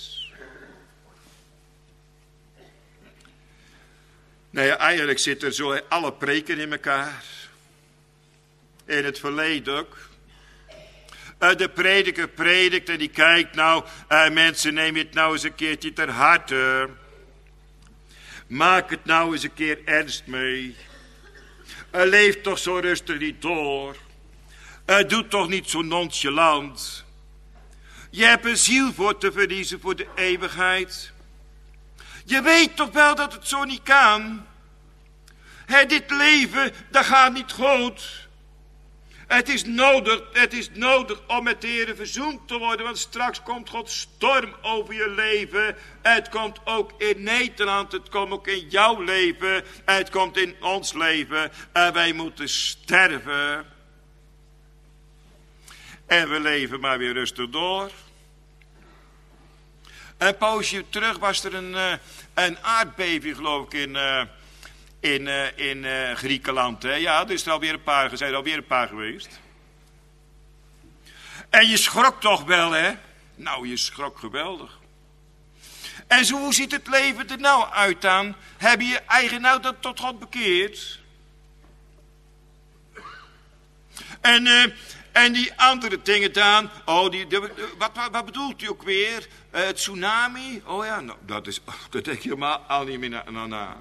Speaker 2: Nou ja, eigenlijk zitten zo alle preken in elkaar. In het verleden ook. De prediker predikt en die kijkt nou. Mensen, neem het nou eens een keertje ter harte. Maak het nou eens een keer ernst mee. Leef toch zo rustig niet door. Doe toch niet zo nonchalant. Je hebt een ziel voor te verliezen voor de eeuwigheid. Je weet toch wel dat het zo niet kan. Dit leven, dat gaat niet goed. Het is nodig om met de Heer verzoend te worden. Want straks komt Gods storm over je leven. Het komt ook in Nederland. Het komt ook in jouw leven. Het komt in ons leven. En wij moeten sterven. En we leven maar weer rustig door. Een poosje terug was er een aardbeving, geloof ik, in Griekenland. Hè? Ja, er zijn er alweer een paar geweest. En je schrok toch wel, hè? Nou, je schrok geweldig. En zo, hoe ziet het leven er nou uit dan? Heb je je eigen nou dat tot God bekeerd? En die andere dingen dan. Oh, wat bedoelt u ook weer? Tsunami? Oh ja, nou, dat denk je helemaal al niet meer na.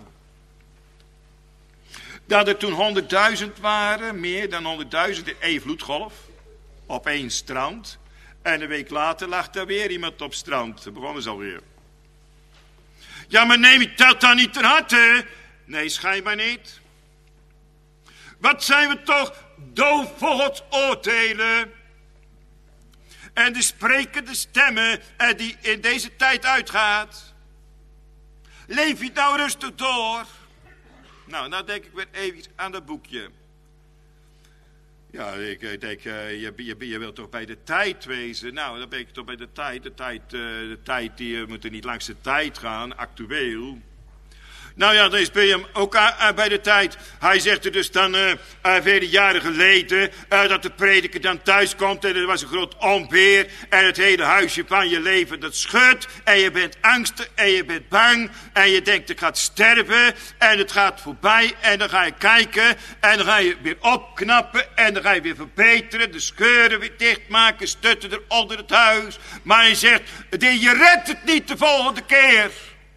Speaker 2: Dat er toen 100.000 waren, meer dan 100.000 in één vloedgolf. Op één strand. En een week later lag daar weer iemand op strand. Dat begonnen ze alweer. Ja, maar neem je dat dan niet ter harte? Nee, schijnbaar niet. Wat zijn we toch doof voor Gods oordelen. En de sprekende stemmen die in deze tijd uitgaat. Leef je nou rustig door. Nou denk ik weer even aan dat boekje. Ja, ik denk, je wilt toch bij de tijd wezen? Nou, dan ben ik toch bij de tijd. De tijd, die moet er niet langs de tijd gaan, actueel. Nou ja, dan ben je hem ook bij de tijd. Hij zegt er dus dan vele jaren geleden dat de prediker dan thuis komt en er was een groot onweer en het hele huisje van je leven dat schudt en je bent angstig en je bent bang en je denkt ik ga sterven en het gaat voorbij en dan ga je kijken en dan ga je weer opknappen en dan ga je weer verbeteren, de scheuren weer dichtmaken, stutten er onder het huis. Maar hij zegt, je redt het niet de volgende keer.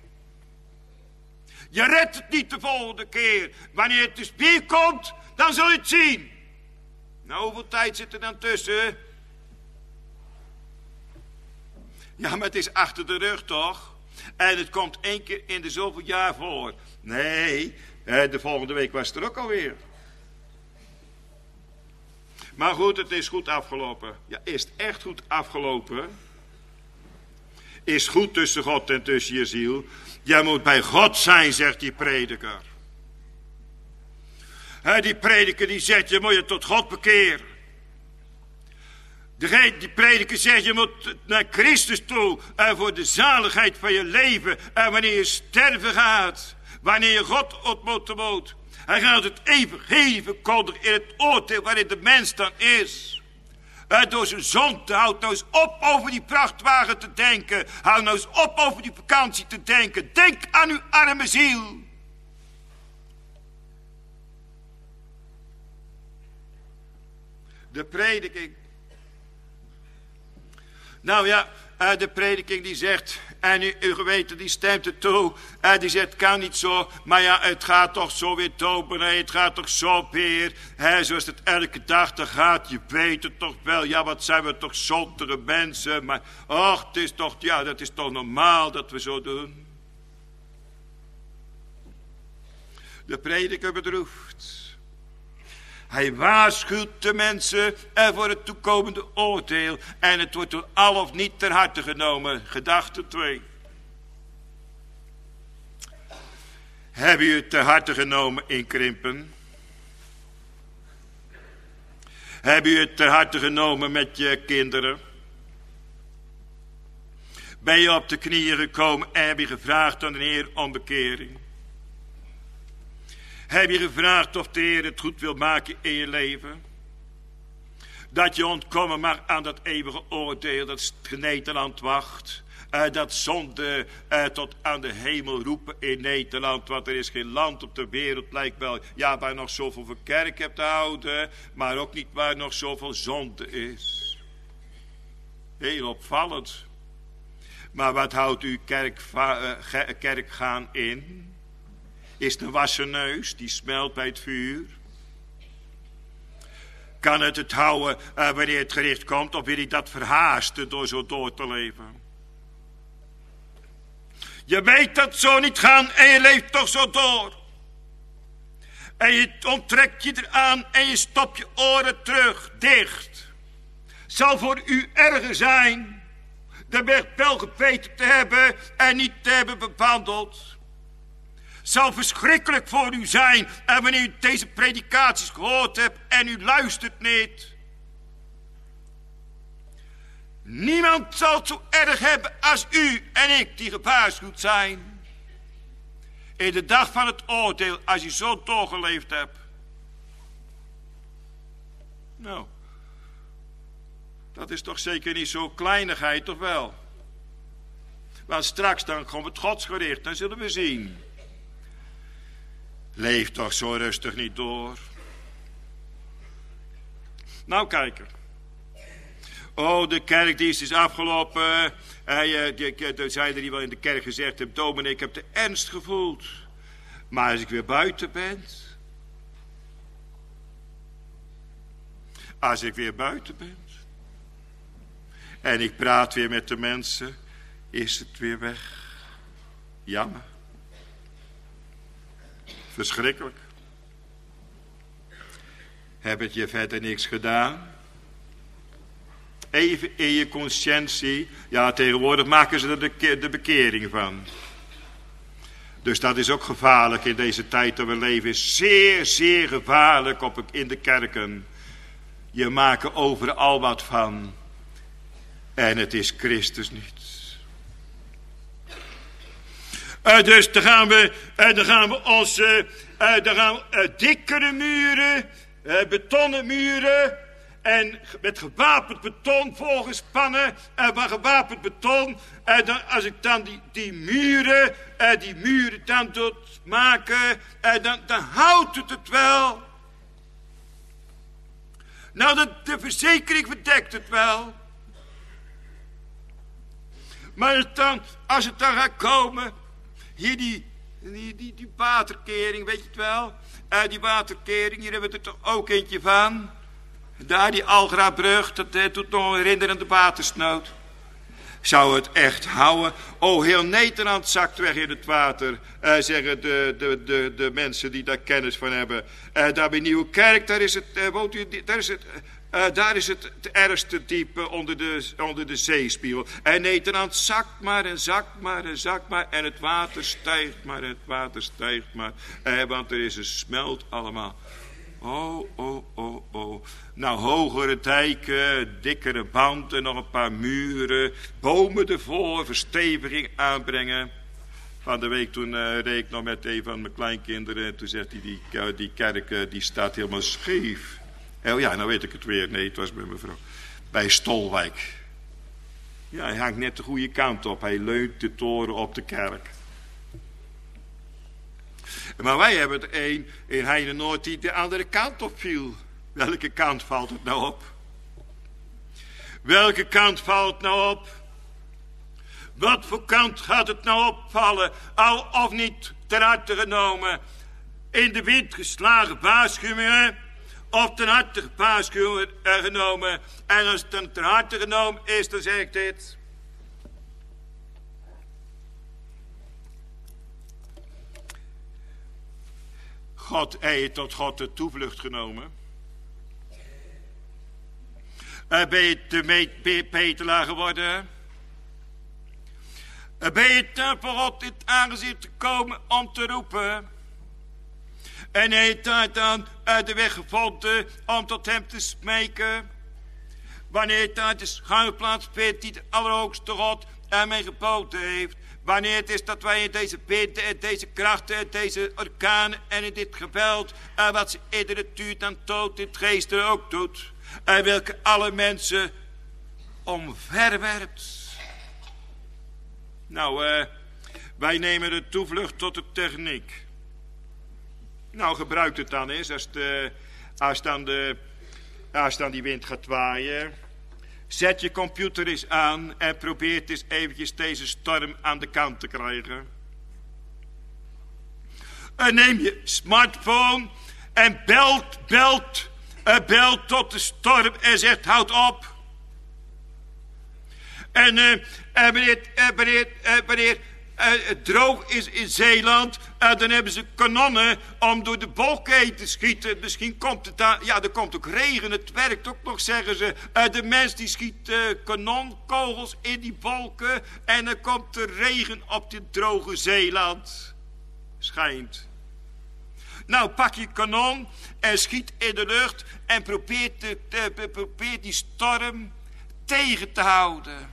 Speaker 2: Je redt het niet de volgende keer. Wanneer het dus weer komt, dan zul je het zien. Nou, hoeveel tijd zit er dan tussen? Ja, maar het is achter de rug toch? En het komt 1 keer in de zoveel jaar voor. Nee, de volgende week was het er ook alweer. Maar goed, het is goed afgelopen. Ja, is het echt goed afgelopen? Is goed tussen God en tussen je ziel. Jij moet bij God zijn, zegt die prediker. Die prediker die zegt, je moet je tot God bekeren. Die prediker zegt, je moet naar Christus toe voor de zaligheid van je leven. En wanneer je sterven gaat, wanneer je God ontmoet. Hij gaat het evangelie verkondigen in het oordeel waarin de mens dan is. Door zijn zonde, houd nou eens op over die vrachtwagen te denken. Houd nou eens op over die vakantie te denken. Denk aan uw arme ziel. De prediking. Nou ja, de prediking die zegt, en uw geweten die stemt het toe. Die zegt, kan niet zo, maar ja, het gaat toch zo weer dominee, het gaat toch zo weer. Zoals het elke dag dan gaat, je weet het toch wel. Ja, wat zijn we toch zondige mensen. Maar, och, het is toch, ja, dat is toch normaal dat we zo doen. De prediker bedroeft. Hij waarschuwt de mensen voor het toekomende oordeel. En het wordt door al of niet ter harte genomen. Gedachte 2. Heb je het ter harte genomen in Krimpen? Heb je het ter harte genomen met je kinderen? Ben je op de knieën gekomen en heb je gevraagd aan de Heer om bekering? Heb je gevraagd of de Heer het goed wil maken in je leven? Dat je ontkomen mag aan dat eeuwige oordeel dat Nederland wacht. Dat zonde tot aan de hemel roepen in Nederland. Want er is geen land op de wereld, lijkt wel, ja, waar nog zoveel voor kerk hebt te houden. Maar ook niet waar nog zoveel zonde is. Heel opvallend. Maar wat houdt uw kerkgaan in? Is de wassen neus die smelt bij het vuur? Kan het houden wanneer het gericht komt? Of wil hij dat verhaasten door zo door te leven? Je weet dat zo niet gaan en je leeft toch zo door. En je onttrekt je eraan en je stopt je oren terug, dicht. Zal voor u erger zijn de weg wel gebeten te hebben en niet te hebben bewandeld. Zal verschrikkelijk voor u zijn en wanneer u deze predikaties gehoord hebt en u luistert niet. Niemand zal het zo erg hebben als u en ik die gewaarschuwd zijn. In de dag van het oordeel als u zo doorgeleefd hebt. Nou, dat is toch zeker niet zo'n kleinigheid, toch wel? Want straks dan komt het godsgericht, dan zullen we zien. Leef toch zo rustig niet door. Nou, kijken. Oh, de kerkdienst is afgelopen. De zijde die wel in de kerk gezegd heeft, dominee, ik heb de ernst gevoeld. Maar als ik weer buiten ben. Als ik weer buiten ben. En ik praat weer met de mensen. Is het weer weg. Jammer. Verschrikkelijk. Heb het je verder niks gedaan? Even in je conscientie. Ja, tegenwoordig maken ze er de bekering van. Dus dat is ook gevaarlijk in deze tijd dat we leven. Is zeer, zeer gevaarlijk in de kerken. Je maakt er overal wat van. En het is Christus niet. Dus dan gaan we onze dikkere muren, betonnen muren en met gewapend beton voorgespannen en van gewapend beton. En dan, als ik dan die muren dan doe maken, dan houdt het wel. Nou, de verzekering verdekt het wel. Maar als het dan gaat komen, hier die waterkering, weet je het wel? Die waterkering, hier hebben we er toch ook eentje van. Daar die Algrabrug, dat doet nog herinneren aan de watersnood. Zou het echt houden? Oh, heel Nederland zakt weg in het water, zeggen de mensen die daar kennis van hebben. Daar bij Nieuwekerk, daar is het ergste diep onder de zeespiegel. En Nederland zakt maar en zakt maar en zakt maar. En het water stijgt maar en het water stijgt maar. Want er is een smelt allemaal. Oh. Nou, hogere dijken, dikkere banden, nog een paar muren, bomen ervoor, versteviging aanbrengen. Van de week toen reed ik nog met een van mijn kleinkinderen. Toen zegt hij, die kerk die staat helemaal scheef. Oh ja, nou weet ik het weer. Nee, het was bij mevrouw. Bij Stolwijk. Ja, hij hangt net de goede kant op. Hij leunt de toren op de kerk. Maar wij hebben er een in Heinenoord die de andere kant op viel. Welke kant valt het nou op? Welke kant valt het nou op? Wat voor kant gaat het nou opvallen? Al of niet ter harte genomen. In de wind geslagen waarschuwingen. Of ten harte waarschuwingen genomen. En als het dan ter harte genomen is, dan zeg ik dit. Hij heeft tot God de toevlucht genomen. Ben je te betelaar geworden? Ben je te voor God in het aangezicht gekomen om te roepen? En heeft hij dan de weg gevonden om tot hem te smeken? Wanneer hij de schuilplaats vindt die de Allerhoogste God ermee geboden heeft? Wanneer het is dat wij in deze winden en deze krachten en deze orkanen en in dit geweld en wat ze in de natuur dan dood in het geest er ook doet. En welke alle mensen omverwerpt. Nou, wij nemen de toevlucht tot de techniek. Nou, gebruik het dan eens als dan die wind gaat waaien. Zet je computer eens aan en probeer eens eventjes deze storm aan de kant te krijgen. En neem je smartphone en belt tot de storm en zegt houd op. En wanneer het droog is in Zeeland, dan hebben ze kanonnen om door de bolken heen te schieten. Misschien komt het daar, ja, er komt ook regen, het werkt ook nog, zeggen ze. De mens die schiet kanonkogels in die wolken en dan komt er regen op dit droge Zeeland. Schijnt. Nou, pak je kanon en schiet in de lucht en probeer die storm tegen te houden.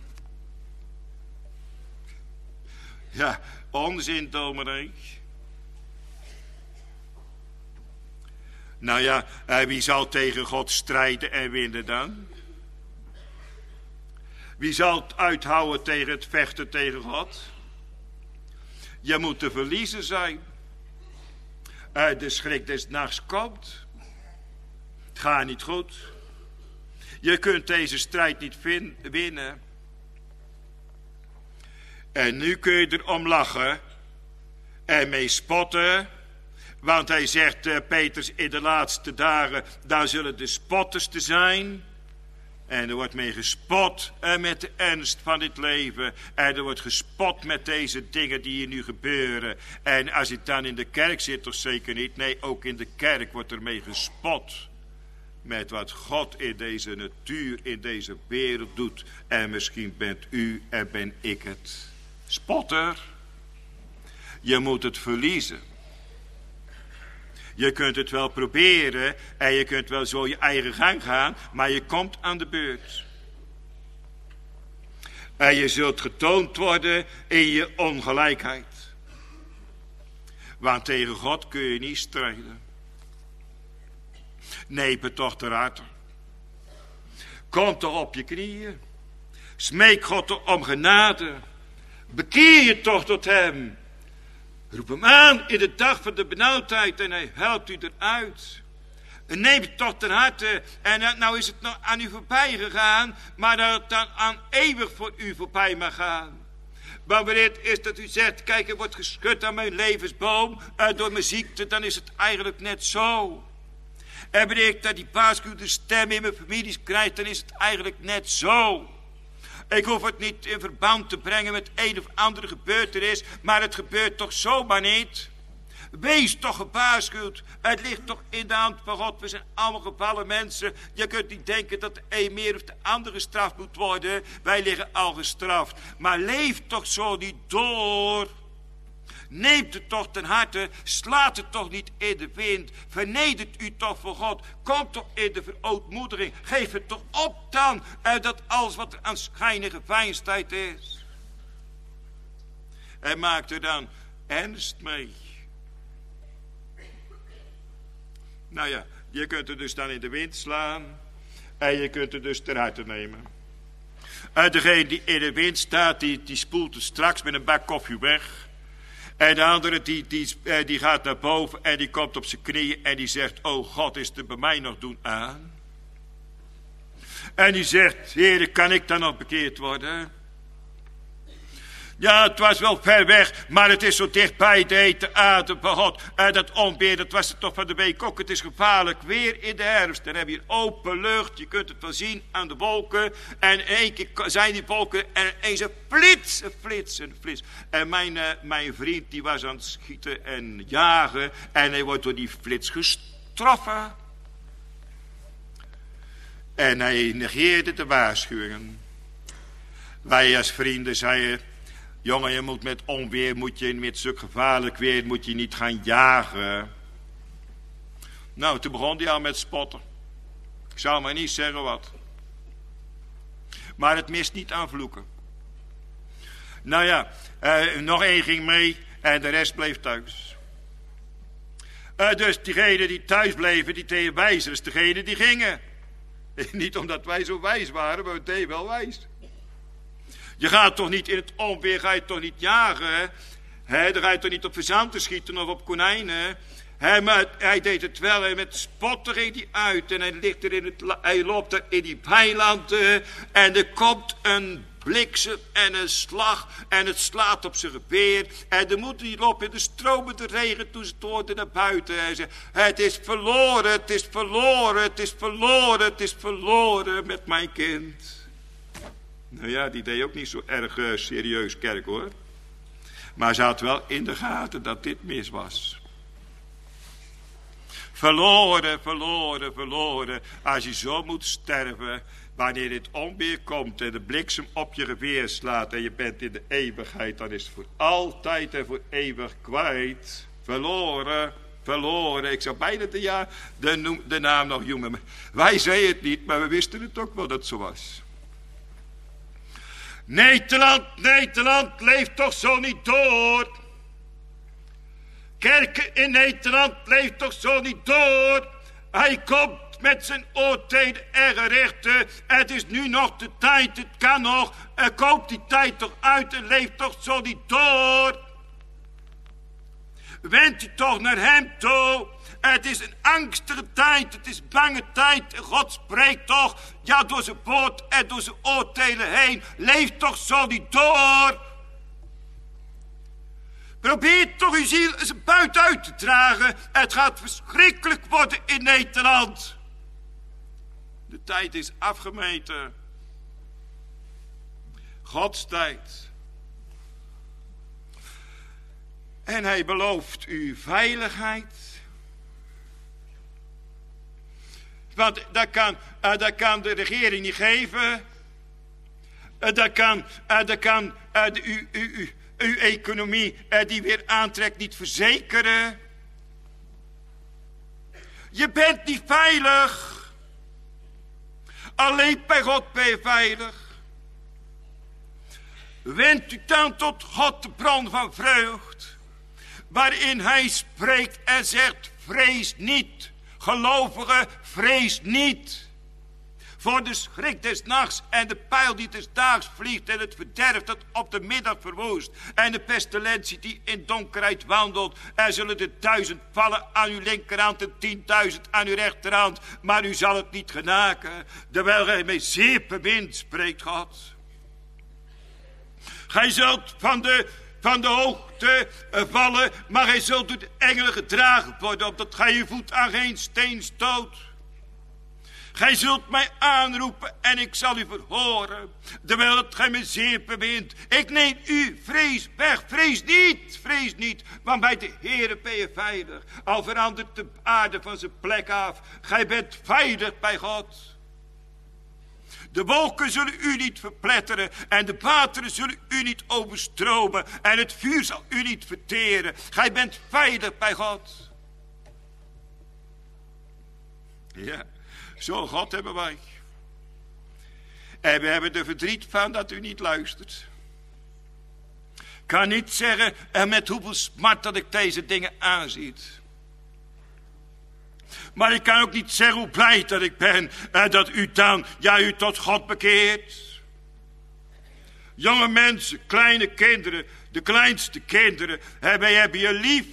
Speaker 2: Ja, onzin, dominee. Nou ja, wie zal tegen God strijden en winnen dan? Wie zal het uithouden tegen het vechten tegen God? Je moet te verliezen zijn. De schrik des nachts komt. Het gaat niet goed. Je kunt deze strijd niet winnen. En nu kun je erom lachen en mee spotten. Want hij zegt, Petrus, in de laatste dagen, daar zullen de spotters te zijn. En er wordt mee gespot met de ernst van dit leven. En er wordt gespot met deze dingen die hier nu gebeuren. En als je dan in de kerk zit, toch zeker niet. Nee, ook in de kerk wordt er mee gespot. Met wat God in deze natuur, in deze wereld doet. En misschien bent u en ben ik het. Spotter. Je moet het verliezen. Je kunt het wel proberen en je kunt wel zo je eigen gang gaan, maar je komt aan de beurt. En je zult getoond worden in je ongelijkheid. Want tegen God kun je niet strijden. Neep het toch ter harte. Kom toch op je knieën. Smeek God om genade. Bekeer je toch tot hem. Roep hem aan in de dag van de benauwdheid en hij helpt u eruit. En neem het toch ter harte. En nou is het nog aan u voorbij gegaan, maar dat het dan aan eeuwig voor u voorbij mag gaan. Maar wanneer het is dat u zegt, kijk, er wordt geschud aan mijn levensboom door mijn ziekte, dan is het eigenlijk net zo. En wanneer ik dat die waarschuwende stem in mijn families krijg, dan is het eigenlijk net zo. Ik hoef het niet in verband te brengen met een of andere gebeurtenis, maar het gebeurt toch zomaar niet. Wees toch gewaarschuwd. Het ligt toch in de hand van God. We zijn allemaal gevallen mensen. Je kunt niet denken dat de een meer of de ander gestraft moet worden. Wij liggen al gestraft. Maar leef toch zo niet door.
Speaker 3: Neemt het toch ten harte, slaat het toch niet in de wind. Vernedert u toch voor God. Kom toch in de verootmoediging. Geef het toch op dan, dat alles wat er aan schijnige veinstijd is. En maakt er dan ernst mee. Nou ja, je kunt er dus dan in de wind slaan. En je kunt er dus ter harte nemen. Degene die in de wind staat, die spoelt het straks met een bak koffie weg. En de andere die gaat naar boven en die komt op zijn knieën en die zegt, oh God, is er bij mij nog doen aan? En die zegt, Heer, kan ik dan nog bekeerd worden? Ja, het was wel ver weg, maar het is zo dichtbij de hete adem van God. Dat onweer, dat was het toch van de week ook. Het is gevaarlijk weer in de herfst. Dan heb je open lucht, je kunt het wel zien aan de wolken. En in één keer zijn die wolken en ineens een flits. En mijn vriend die was aan het schieten en jagen. En hij wordt door die flits getroffen. En hij negeerde de waarschuwingen. Wij als vrienden zeiden, jongen, je moet met onweer, met zulk gevaarlijk weer, moet je niet gaan jagen. Nou, toen begon hij al met spotten. Ik zou maar niet zeggen wat. Maar het mist niet aan vloeken. Nou ja, nog één ging mee en de rest bleef thuis. Dus diegenen die thuis bleven, die deden wijzer als degenen die gingen. Niet omdat wij zo wijs waren, maar we deden wel wijs. Je gaat toch niet in het onweer, ga je toch niet jagen. Hè? Dan ga je toch niet op fazanten schieten of op konijnen. Hè? Maar hij deed het wel en met spotten ging hij uit. En hij loopt er in die weilanden. En er komt een bliksem en een slag. En het slaat op zijn geweer. En de moeder die loopt in de stromende regen toen ze het hoorde naar buiten. Hij zei, het is verloren, het is verloren, het is verloren, het is verloren met mijn kind. Nou ja, die deed ook niet zo erg serieus kerk hoor. Maar ze had wel in de gaten dat dit mis was. Verloren, verloren, verloren. Als je zo moet sterven, wanneer dit onweer komt en de bliksem op je geweer slaat en je bent in de eeuwigheid, dan is het voor altijd en voor eeuwig kwijt. Verloren, verloren. Ik zou bijna de naam nog noemen. Wij zeiden het niet, maar we wisten het ook wel dat het zo was. Nederland, leeft toch zo niet door. Kerken in Nederland, leeft toch zo niet door. Hij komt met zijn oordelen en gerechten. Het is nu nog de tijd, het kan nog. Koopt die tijd toch uit en leeft toch zo niet door. Wend u toch naar hem toe. Het is een angstige tijd, het is bange tijd. En God spreekt toch, ja, door zijn woord en door zijn oordelen heen. Leef toch zo niet door. Probeer toch uw ziel eens buiten uit te dragen. Het gaat verschrikkelijk worden in Nederland. De tijd is afgemeten. Gods tijd. En hij belooft u veiligheid. Want dat kan de regering niet geven. Dat kan uw economie die weer aantrekt niet verzekeren. Je bent niet veilig. Alleen bij God ben je veilig. Wend u dan tot God de bron van vreugd. Waarin hij spreekt en zegt, vrees niet. Gelovigen, vrees niet. Voor de schrik des nachts en de pijl die des daags vliegt en het verderf dat op de middag verwoest. En de pestilentie die in donkerheid wandelt. Er zullen er 1000 vallen aan uw linkerhand en 10.000 aan uw rechterhand. Maar u zal het niet genaken. Terwijl gij mij zeer bemint, spreekt God. Gij zult van de hoogte vallen, maar gij zult door de engelen gedragen worden, opdat gij je voet aan geen steen stoot. Gij zult mij aanroepen en ik zal u verhoren, terwijl het gij me zeer bemint. Ik neem u, vrees weg, vrees niet, want bij de Heere ben je veilig. Al verandert de aarde van zijn plek af, gij bent veilig bij God. De wolken zullen u niet verpletteren en de wateren zullen u niet overstromen en het vuur zal u niet verteren. Gij bent veilig bij God. Ja, zo'n God hebben wij. En we hebben er verdriet van dat u niet luistert. Ik kan niet zeggen met hoeveel smart dat ik deze dingen aanziet. Maar ik kan ook niet zeggen hoe blij dat ik ben dat u dan, ja, u tot God bekeert. Jonge mensen, kleine kinderen, de kleinste kinderen, wij hebben je lief.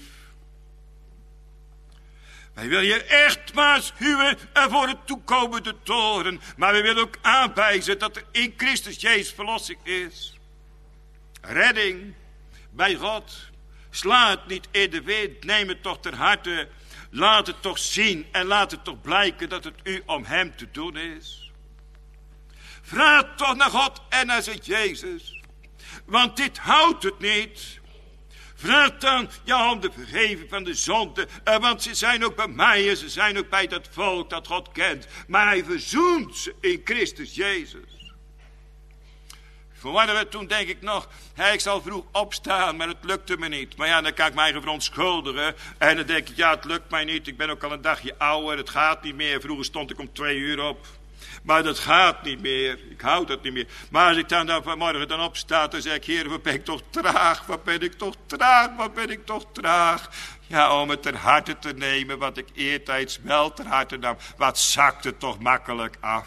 Speaker 3: Wij willen je echt maar huwen voor het toekomende toren. Maar we willen ook aanwijzen dat er in Christus Jezus verlossing is. Redding bij God. Sla het niet in de wind, neem het toch ter harte. Laat het toch zien en laat het toch blijken dat het u om hem te doen is. Vraag toch naar God en naar zijn Jezus. Want dit houdt het niet. Vraag dan om de vergeving van de zonde. Want ze zijn ook bij mij en ze zijn ook bij dat volk dat God kent. Maar hij verzoent ze in Christus Jezus. Vanmorgen toen denk ik nog, ik zal vroeg opstaan, maar het lukte me niet. Maar ja, dan kan ik mij verontschuldigen. En dan denk ik, ja, het lukt mij niet. Ik ben ook al een dagje ouder, het gaat niet meer. Vroeger stond ik om 2 uur op. Maar dat gaat niet meer. Ik hou dat niet meer. Maar als ik dan vanmorgen dan opsta, dan zeg ik, Heer, wat ben ik toch traag. Wat ben ik toch traag. Wat ben ik toch traag. Ja, om het ter harte te nemen, wat ik eertijds wel ter harte nam. Wat zakt het toch makkelijk af.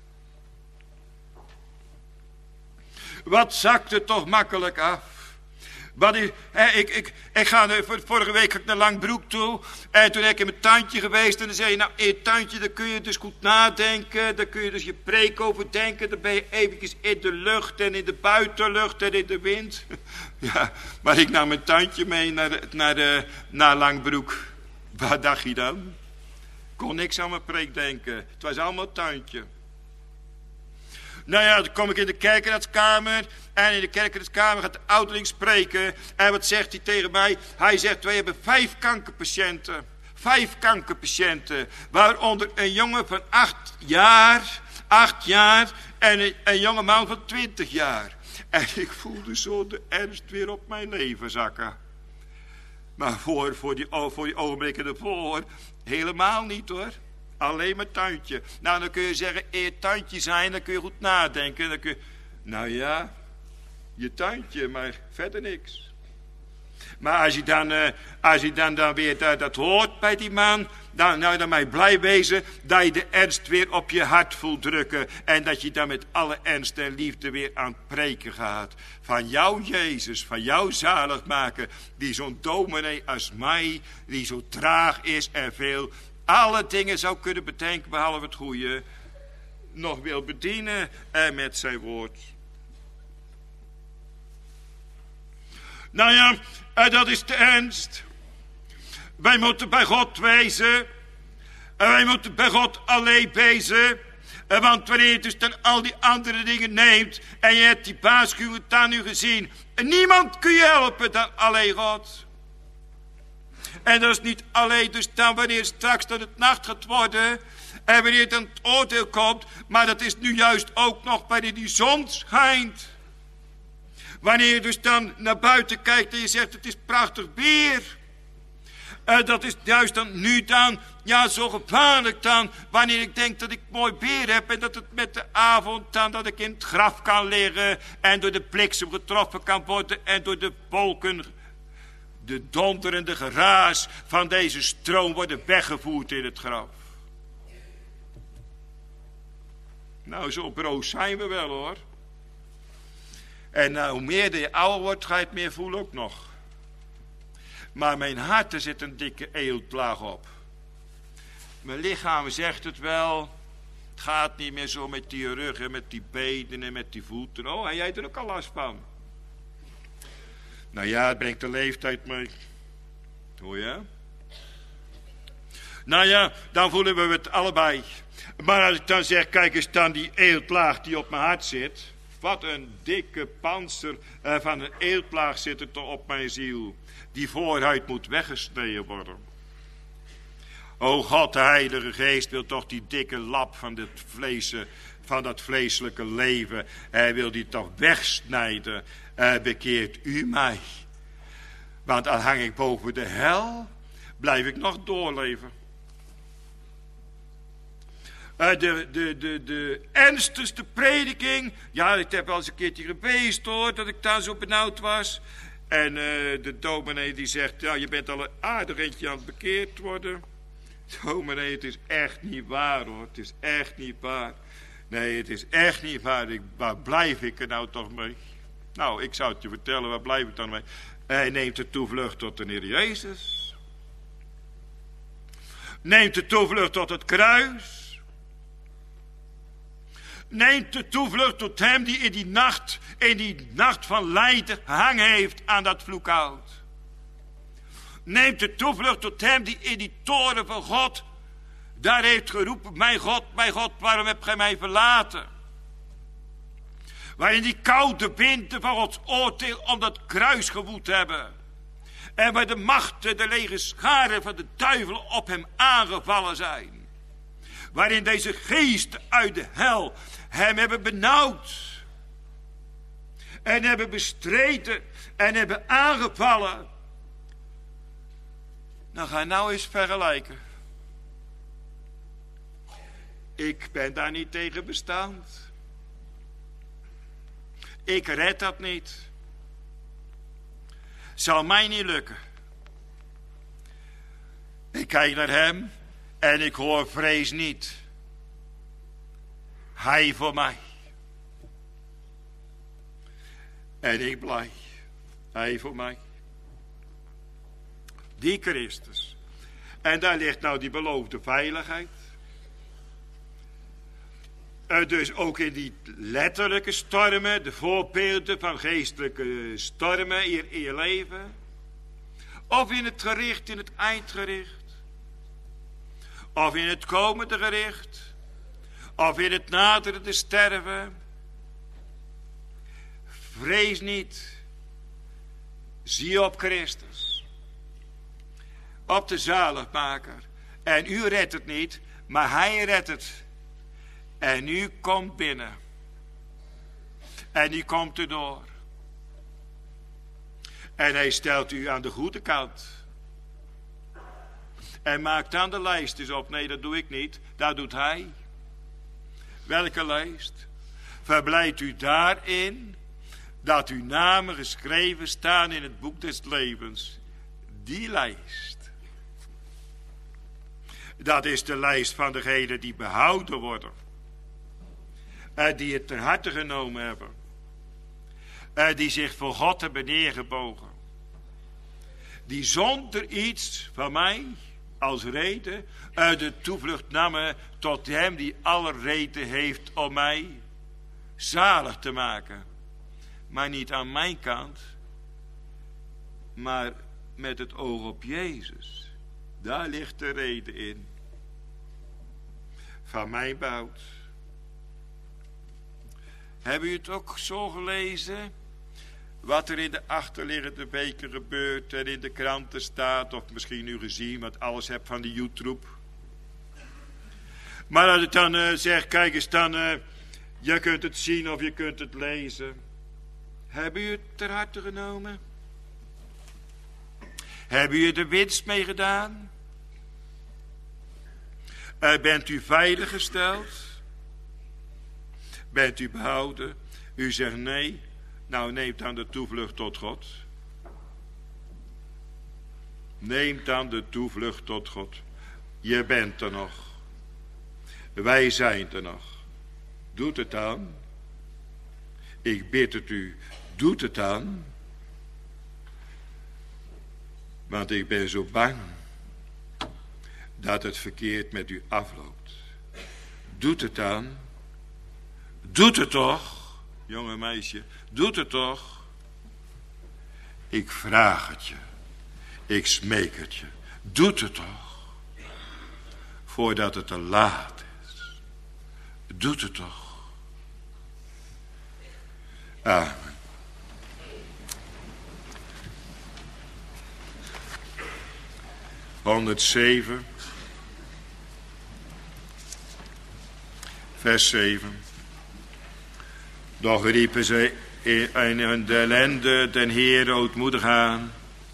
Speaker 3: Wat zakt het toch makkelijk af. Ik ga vorige week naar Langbroek toe. En toen ben ik in mijn tuintje geweest. En dan zei je, nou in je tuintje, daar kun je dus goed nadenken. Daar kun je dus je preek over denken. Dan ben je eventjes in de lucht en in de buitenlucht en in de wind. Ja, maar ik nam mijn tuintje mee naar Langbroek. Wat dacht je dan? Ik kon niks aan mijn preek denken. Het was allemaal tuintje. Nou ja, dan kom ik in de kerkenraadskamer. En in de kerkenraadskamer gaat de ouderling spreken. En wat zegt hij tegen mij? Hij zegt, wij hebben 5 kankerpatiënten. 5 kankerpatiënten. Waaronder een jongen van 8 jaar. 8 jaar. En een jonge man van 20 jaar. En ik voelde zo de ernst weer op mijn leven zakken. Maar voor die ogenblikken ervoor helemaal niet hoor. Alleen maar tuintje. Nou, dan kun je zeggen, je tuintje zijn, dan kun je goed nadenken. Dan kun je, nou ja, je tuintje, maar verder niks. Maar als je dan weer dat hoort bij die man, dan mag je blij wezen dat je de ernst weer op je hart voelt drukken. En dat je dan met alle ernst en liefde weer aan het preken gaat. Van jouw Jezus, van jouw zaligmaker, die zo'n dominee als mij, die zo traag is en veel alle dingen zou kunnen bedenken, behalve het goede, nog wil bedienen met zijn woord. Nou ja, dat is de ernst. Wij moeten bij God wezen. Wij moeten bij God alleen wezen. Want wanneer je dus dan al die andere dingen neemt en je hebt die waarschuwing dan nu gezien, niemand kun je helpen dan alleen God. En dat is niet alleen dus dan wanneer straks dat het nacht gaat worden en wanneer dan het oordeel komt, maar dat is nu juist ook nog wanneer die zon schijnt. Wanneer je dus dan naar buiten kijkt en je zegt het is prachtig weer. Dat is juist dan nu dan, ja zo gevaarlijk dan, wanneer ik denk dat ik mooi weer heb en dat het met de avond dan dat ik in het graf kan liggen en door de bliksem getroffen kan worden en door de wolken, de donderende geraas van deze stroom worden weggevoerd in het graf. Nou, zo broos zijn we wel hoor. En hoe meer je ouder wordt, ga je het meer voelen ook nog. Maar mijn hart, er zit een dikke eeuwplaag op. Mijn lichaam zegt het wel. Het gaat niet meer zo met die rug en met die benen en met die voeten. Oh, en jij hebt er ook al last van. Nou ja, het brengt de leeftijd mee. Hoor je? Nou ja, dan voelen we het allebei. Maar als ik dan zeg, kijk eens dan die eeuwplaag die op mijn hart zit. Wat een dikke panzer van een eeuwplaag zit er toch op mijn ziel. Die vooruit moet weggesneden worden. O God, de Heilige Geest wil toch die dikke lap van dit vlees van dat vleeselijke leven. Wil die toch wegsnijden. Bekeert u mij. Want dan hang ik boven de hel. Blijf ik nog doorleven. De ernstigste prediking. Ja, ik heb wel eens een keertje geweest hoor. Dat ik daar zo benauwd was. En de dominee die zegt. Ja, je bent al een aardig eentje aan het bekeerd worden. Dominee, het is echt niet waar hoor. Het is echt niet waar. Nee, het is echt niet waar. Waar blijf ik er nou toch mee? Nou, ik zou het je vertellen. Waar blijf ik dan mee? Hij neemt de toevlucht tot de Heer Jezus. Neemt de toevlucht tot het kruis. Neemt de toevlucht tot hem die in die nacht van lijden gehangen heeft aan dat vloekhout. Neemt de toevlucht tot hem die in die toren van God daar heeft geroepen, mijn God, waarom hebt gij mij verlaten? Waarin die koude winden van Gods oordeel om dat kruis gewoed hebben. En waar de machten, de lege scharen van de duivel op hem aangevallen zijn. Waarin deze geesten uit de hel hem hebben benauwd. En hebben bestreden en hebben aangevallen. Nou ga nou eens vergelijken. Ik ben daar niet tegen bestand. Ik red dat niet. Zal mij niet lukken. Ik kijk naar hem en ik hoor vrees niet. Hij voor mij. En ik blij. Hij voor mij. Die Christus. En daar ligt nou die beloofde veiligheid. Dus ook in die letterlijke stormen, de voorbeelden van geestelijke stormen hier in je leven. Of in het gericht, in het eindgericht. Of in het komende gericht. Of in het naderende sterven. Vrees niet. Zie op Christus. Op de zaligmaker. En u redt het niet, maar hij redt het. En u komt binnen. En u komt erdoor. En hij stelt u aan de goede kant. En maakt dan de lijst eens op. Nee, dat doe ik niet. Dat doet hij. Welke lijst? Verblijdt u daarin dat uw namen geschreven staan in het boek des levens. Die lijst. Dat is de lijst van degenen die behouden worden. Die het ter harte genomen hebben. Die zich voor God hebben neergebogen. Die zonder iets van mij als reden de toevlucht namen tot hem die alle reden heeft om mij zalig te maken. Maar niet aan mijn kant, maar met het oog op Jezus. Daar ligt de reden in. Van mij bouwt. Hebben u het ook zo gelezen? Wat er in de achterliggende weken gebeurt en in de kranten staat. Of misschien u gezien, wat alles hebt van de YouTube. Maar als ik dan zeg, kijk eens dan. Je kunt het zien of je kunt het lezen. Hebben u het ter harte genomen? Hebben u er de winst mee gedaan? Bent u veilig gesteld? Bent u behouden? U zegt nee. Nou, neemt dan de toevlucht tot God. Neemt dan de toevlucht tot God. Je bent er nog. Wij zijn er nog. Doet het dan. Ik bid het u. Doet het dan. Want ik ben zo bang dat het verkeerd met u afloopt. Doet het dan. Doet het toch, jonge meisje. Doet het toch. Ik vraag het je. Ik smeek het je. Doet het toch. Voordat het te laat is. Doet het toch. Amen. (107) vers 7.
Speaker 2: Doch riepen zij in hun ellende den Heer ootmoedig aan.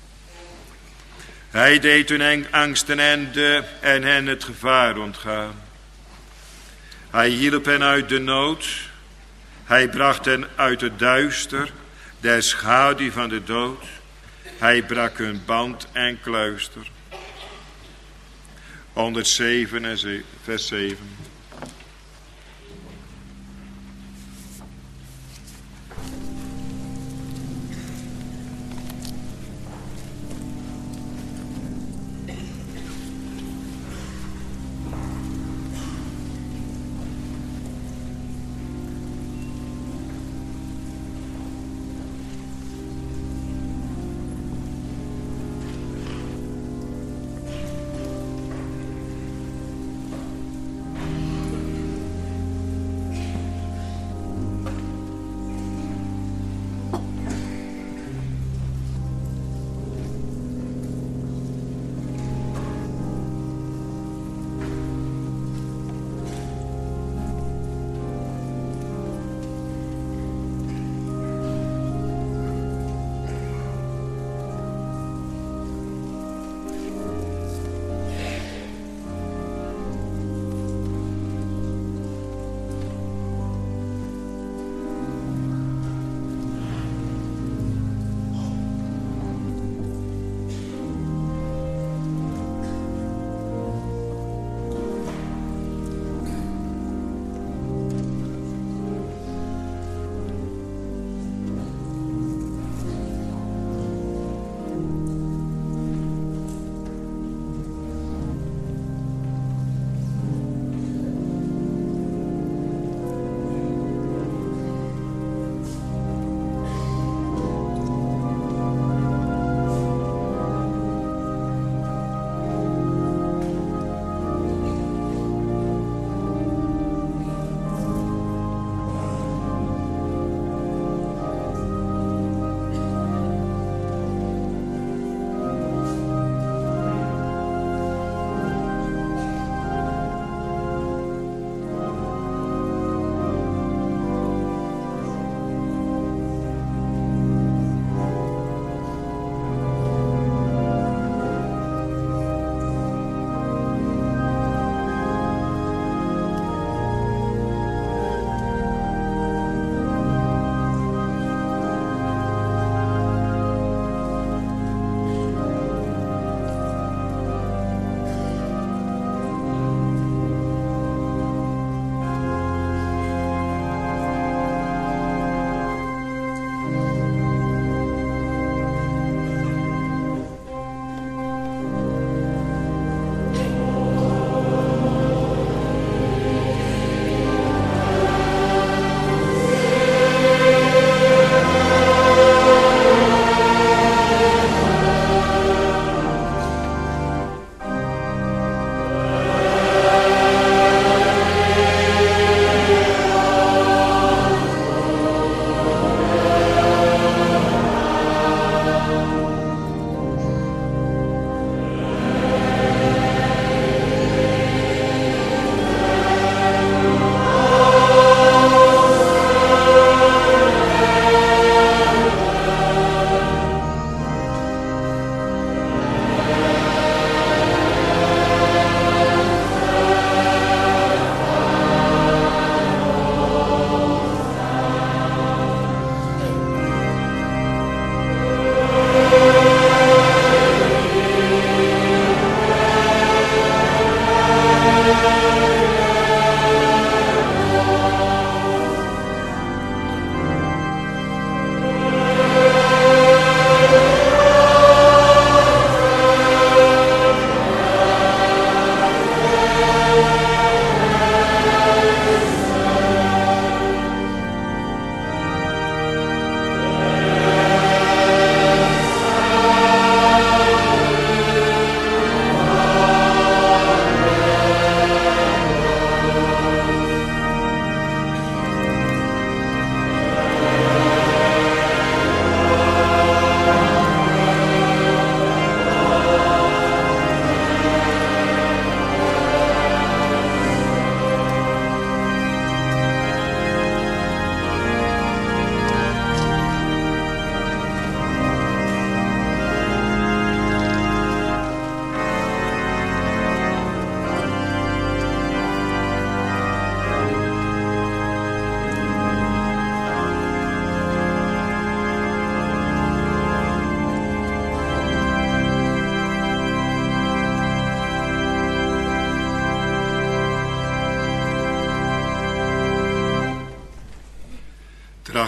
Speaker 2: Hij deed hun angsten ende en hen het gevaar ontgaan. Hij hielp hen uit de nood. Hij bracht hen uit het duister, der schaduw van de dood. Hij brak hun band en kluister. 107 vers 7.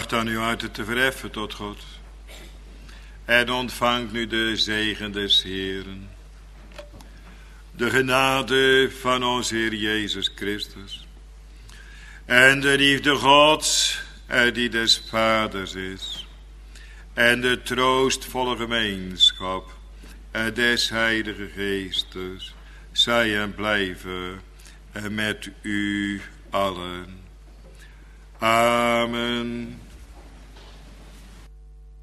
Speaker 2: tracht aan uw harten te verheffen tot God. En ontvangt nu de zegen des Heeren. De genade van onze Heer Jezus Christus. En de liefde Gods, die des Vaders is. En de troostvolle gemeenschap des Heilige Geestes. Zij en blijven met u allen. Amen.